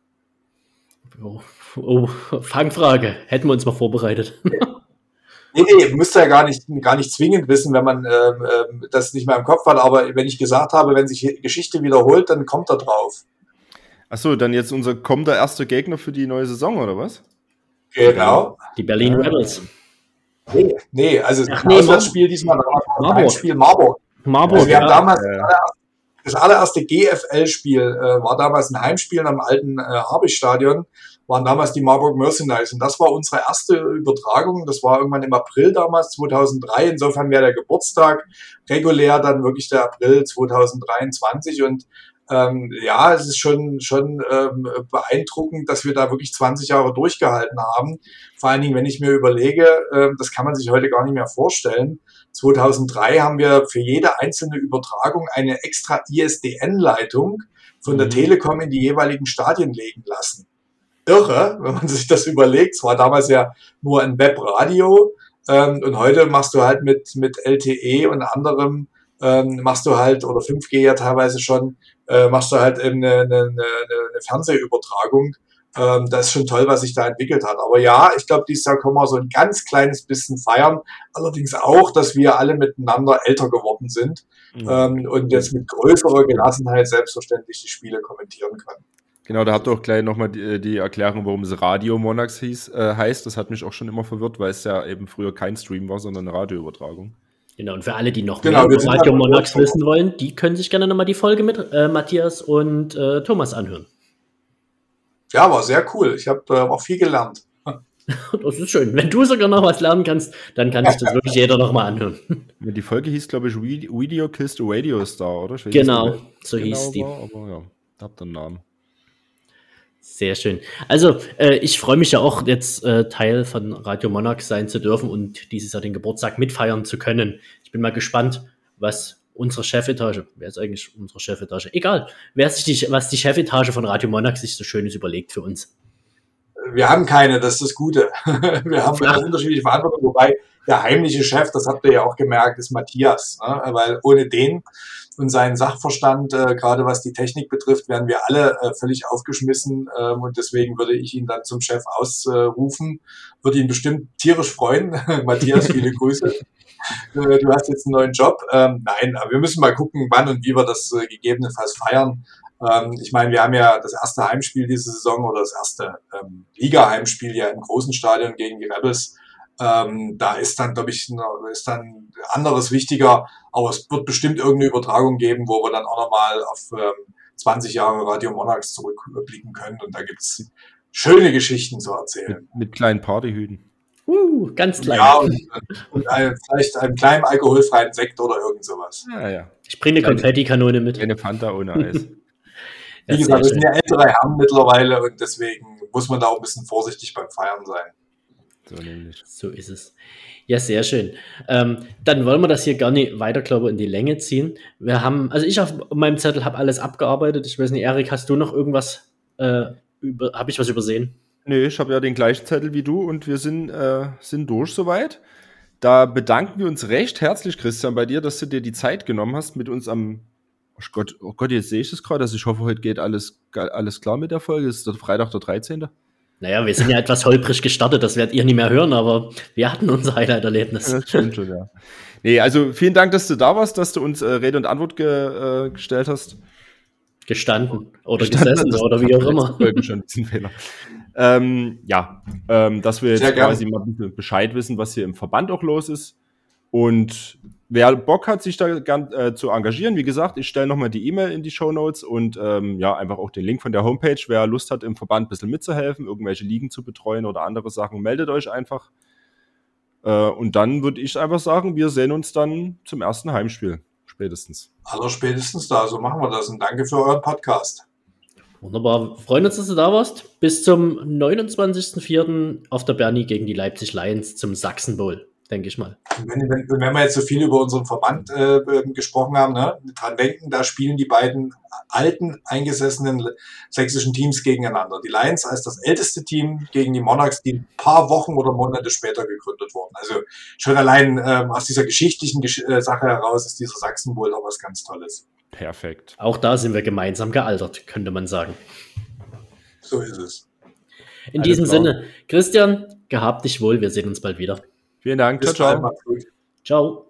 Oh, oh, Fangfrage. Hätten wir uns mal vorbereitet. Nee, nee, müsst ihr ja gar nicht, gar nicht zwingend wissen, wenn man ähm, ähm, das nicht mehr im Kopf hat. Aber wenn ich gesagt habe, wenn sich Geschichte wiederholt, dann kommt er drauf. Achso, dann jetzt unser kommender erster Gegner für die neue Saison, oder was? Genau. Die Berlin Rebels. Nee, nee, also Ach, das nee, Auswärtsspiel diesmal war Marburg. ein Spiel Marburg. Marburg, Also wir ja. haben damals Ja. das allererste G F L-Spiel äh, war damals ein Heimspiel am alten äh, Habicht-Stadion, waren damals die Marburg Mercenaries. Und das war unsere erste Übertragung. Das war irgendwann im April damals, zweitausenddrei. Insofern wäre der Geburtstag regulär dann wirklich der April zweitausenddreiundzwanzig. Und ähm, ja, es ist schon schon ähm, beeindruckend, dass wir da wirklich zwanzig Jahre durchgehalten haben. Vor allen Dingen, wenn ich mir überlege, äh, das kann man sich heute gar nicht mehr vorstellen. zweitausenddrei haben wir für jede einzelne Übertragung eine extra I S D N-Leitung von der Mhm. Telekom in die jeweiligen Stadien legen lassen. Irre, wenn man sich das überlegt. Es war damals ja nur ein Webradio, ähm, und heute machst du halt mit mit L T E und anderem ähm, machst du halt, oder fünf G ja teilweise schon, äh, machst du halt eben eine, eine, eine, eine Fernsehübertragung. Ähm, das ist schon toll, was sich da entwickelt hat. Aber ja, ich glaube, dieses Jahr können wir so ein ganz kleines bisschen feiern. Allerdings auch, dass wir alle miteinander älter geworden sind mhm. ähm, und jetzt mit größerer Gelassenheit selbstverständlich die Spiele kommentieren können. Genau, da habt ihr auch gleich nochmal die, die Erklärung, warum es Radio Monarchs hieß, äh, heißt. Das hat mich auch schon immer verwirrt, weil es ja eben früher kein Stream war, sondern eine Radioübertragung. Genau, und für alle, die noch genau, mehr über Radio Monarchs wissen wollen, die können sich gerne nochmal die Folge mit äh, Matthias und äh, Thomas anhören. Ja, war sehr cool. Ich habe äh, auch viel gelernt. Das ist schön. Wenn du sogar noch was lernen kannst, dann kann sich das wirklich jeder nochmal anhören. Die Folge hieß, glaube ich, Video Kills the Radio Star, oder? Ich weiß genau, nicht, so genau hieß die. War, aber ja, habt ihr einen Namen. Sehr schön. Also, äh, ich freue mich ja auch, jetzt äh, Teil von Radio Monarchs sein zu dürfen und dieses Jahr den Geburtstag mitfeiern zu können. Ich bin mal gespannt, was unsere Chefetage, wer ist eigentlich unsere Chefetage? Egal, wer sich die, was die Chefetage von Radio Monarchs sich so Schönes überlegt für uns. Wir haben keine, das ist das Gute. Wir haben eine unterschiedliche Verantwortung, wobei der heimliche Chef, das habt ihr ja auch gemerkt, ist Matthias. Ne? Weil ohne den und seinen Sachverstand, äh, gerade was die Technik betrifft, wären wir alle äh, völlig aufgeschmissen. Ähm, und deswegen würde ich ihn dann zum Chef ausrufen. Äh, würde ihn bestimmt tierisch freuen. Matthias, viele Grüße. Äh, du hast jetzt einen neuen Job. Ähm, nein, aber wir müssen mal gucken, wann und wie wir das äh, gegebenenfalls feiern. Ähm, ich meine, wir haben ja das erste Heimspiel diese Saison oder das erste ähm, Liga-Heimspiel ja im großen Stadion gegen die Rebels. Ähm, da ist dann, glaube ich, ist dann anderes wichtiger, aber es wird bestimmt irgendeine Übertragung geben, wo wir dann auch nochmal auf ähm, zwanzig Jahre Radio Monarchs zurückblicken können und da gibt's schöne Geschichten zu erzählen. Mit, mit kleinen Partyhüten. Uh, ganz klein. Ja, und, und ein, vielleicht einem kleinen alkoholfreien Sekt oder irgend sowas. Ja, ja. Ich bringe eine Konfettikanone mit. Eine Fanta ohne Eis. Wie gesagt, wir sind ja ältere Herren mittlerweile und deswegen muss man da auch ein bisschen vorsichtig beim Feiern sein. So nämlich. So ist es. Ja, sehr schön. Ähm, dann wollen wir das hier gar nicht weiter, glaube ich, in die Länge ziehen. Wir haben, also ich auf meinem Zettel habe alles abgearbeitet. Ich weiß nicht, Erik, hast du noch irgendwas, äh, über, habe ich was übersehen? Nee, ich habe ja den gleichen Zettel wie du und wir sind, äh, sind durch soweit. Da bedanken wir uns recht herzlich, Christian, bei dir, dass du dir die Zeit genommen hast, mit uns am, oh Gott, oh Gott, jetzt sehe ich das gerade, also ich hoffe, heute geht alles, alles klar mit der Folge. Es ist der Freitag, der dreizehnte Naja, wir sind ja etwas holprig gestartet, das werdet ihr nicht mehr hören, aber wir hatten unser Highlight-Erlebnis. Das stimmt schon, ja. Nee, also vielen Dank, dass du da warst, dass du uns äh, Rede und Antwort ge, äh, gestellt hast. Gestanden oder Gestanden, gesessen oder wie auch immer. Schon ein bisschen Fehler. Ähm, ja, ähm, dass wir jetzt Sehr quasi mal ein bisschen Bescheid wissen, was hier im Verband auch los ist. Und wer Bock hat, sich da gern, äh, zu engagieren, wie gesagt, ich stelle nochmal die E-Mail in die Shownotes und ähm, ja, einfach auch den Link von der Homepage. Wer Lust hat, im Verband ein bisschen mitzuhelfen, irgendwelche Ligen zu betreuen oder andere Sachen, meldet euch einfach. Äh, und dann würde ich einfach sagen, wir sehen uns dann zum ersten Heimspiel. Spätestens. Aller spätestens da, so machen wir das. Und danke für euren Podcast. Wunderbar. Wir freuen uns, dass du da warst. Bis zum neunundzwanzigsten vierten auf der Berni gegen die Leipzig Lions zum Sachsen Bowl, denke ich mal. Wenn, wenn, wenn wir jetzt so viel über unseren Verband äh, gesprochen haben, ne, dran denken, da spielen die beiden alten, eingesessenen sächsischen Teams gegeneinander. Die Lions als das älteste Team gegen die Monarchs, die ein paar Wochen oder Monate später gegründet wurden. Also schon allein ähm, aus dieser geschichtlichen Gesch- äh, Sache heraus ist dieser Sachsen Bowl auch was ganz Tolles. Perfekt. Auch da sind wir gemeinsam gealtert, könnte man sagen. So ist es. In Alles diesem klar. Sinne, Christian, gehabt dich wohl. Wir sehen uns bald wieder. Vielen Dank. Bis Ciao, bald, ciao. macht's gut. Ciao.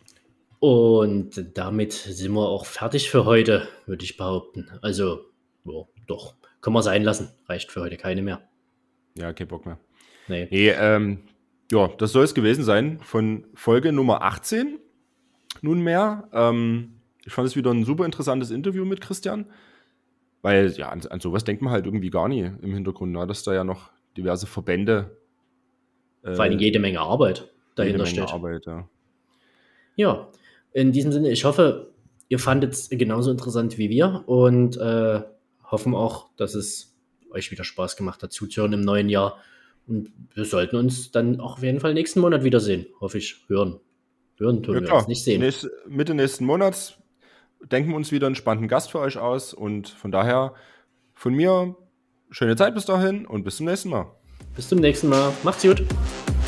Und damit sind wir auch fertig für heute, würde ich behaupten. Also, ja, doch, können wir sein lassen. Reicht für heute keine mehr. Ja, kein Bock mehr. Nee. Nee, ähm, ja, das soll es gewesen sein von Folge Nummer achtzehn. Nunmehr. Ähm, ich fand es wieder ein super interessantes Interview mit Christian. Weil, ja, an, an sowas denkt man halt irgendwie gar nie im Hintergrund, ne? Dass da ja noch diverse Verbände. Äh, Vor allem jede Menge Arbeit dahinter jede Menge steht. Arbeit, ja. Ja, in diesem Sinne, ich hoffe, ihr fandet es genauso interessant wie wir und äh, hoffen auch, dass es euch wieder Spaß gemacht hat, zuzuhören im neuen Jahr. Und wir sollten uns dann auch auf jeden Fall nächsten Monat wiedersehen, hoffe ich. Hören. Hören tun Ja, wir klar. uns nicht sehen. Nächste, Mitte nächsten Monats denken wir uns wieder einen spannenden Gast für euch aus. Und von daher von mir schöne Zeit bis dahin und bis zum nächsten Mal. Bis zum nächsten Mal. Macht's gut.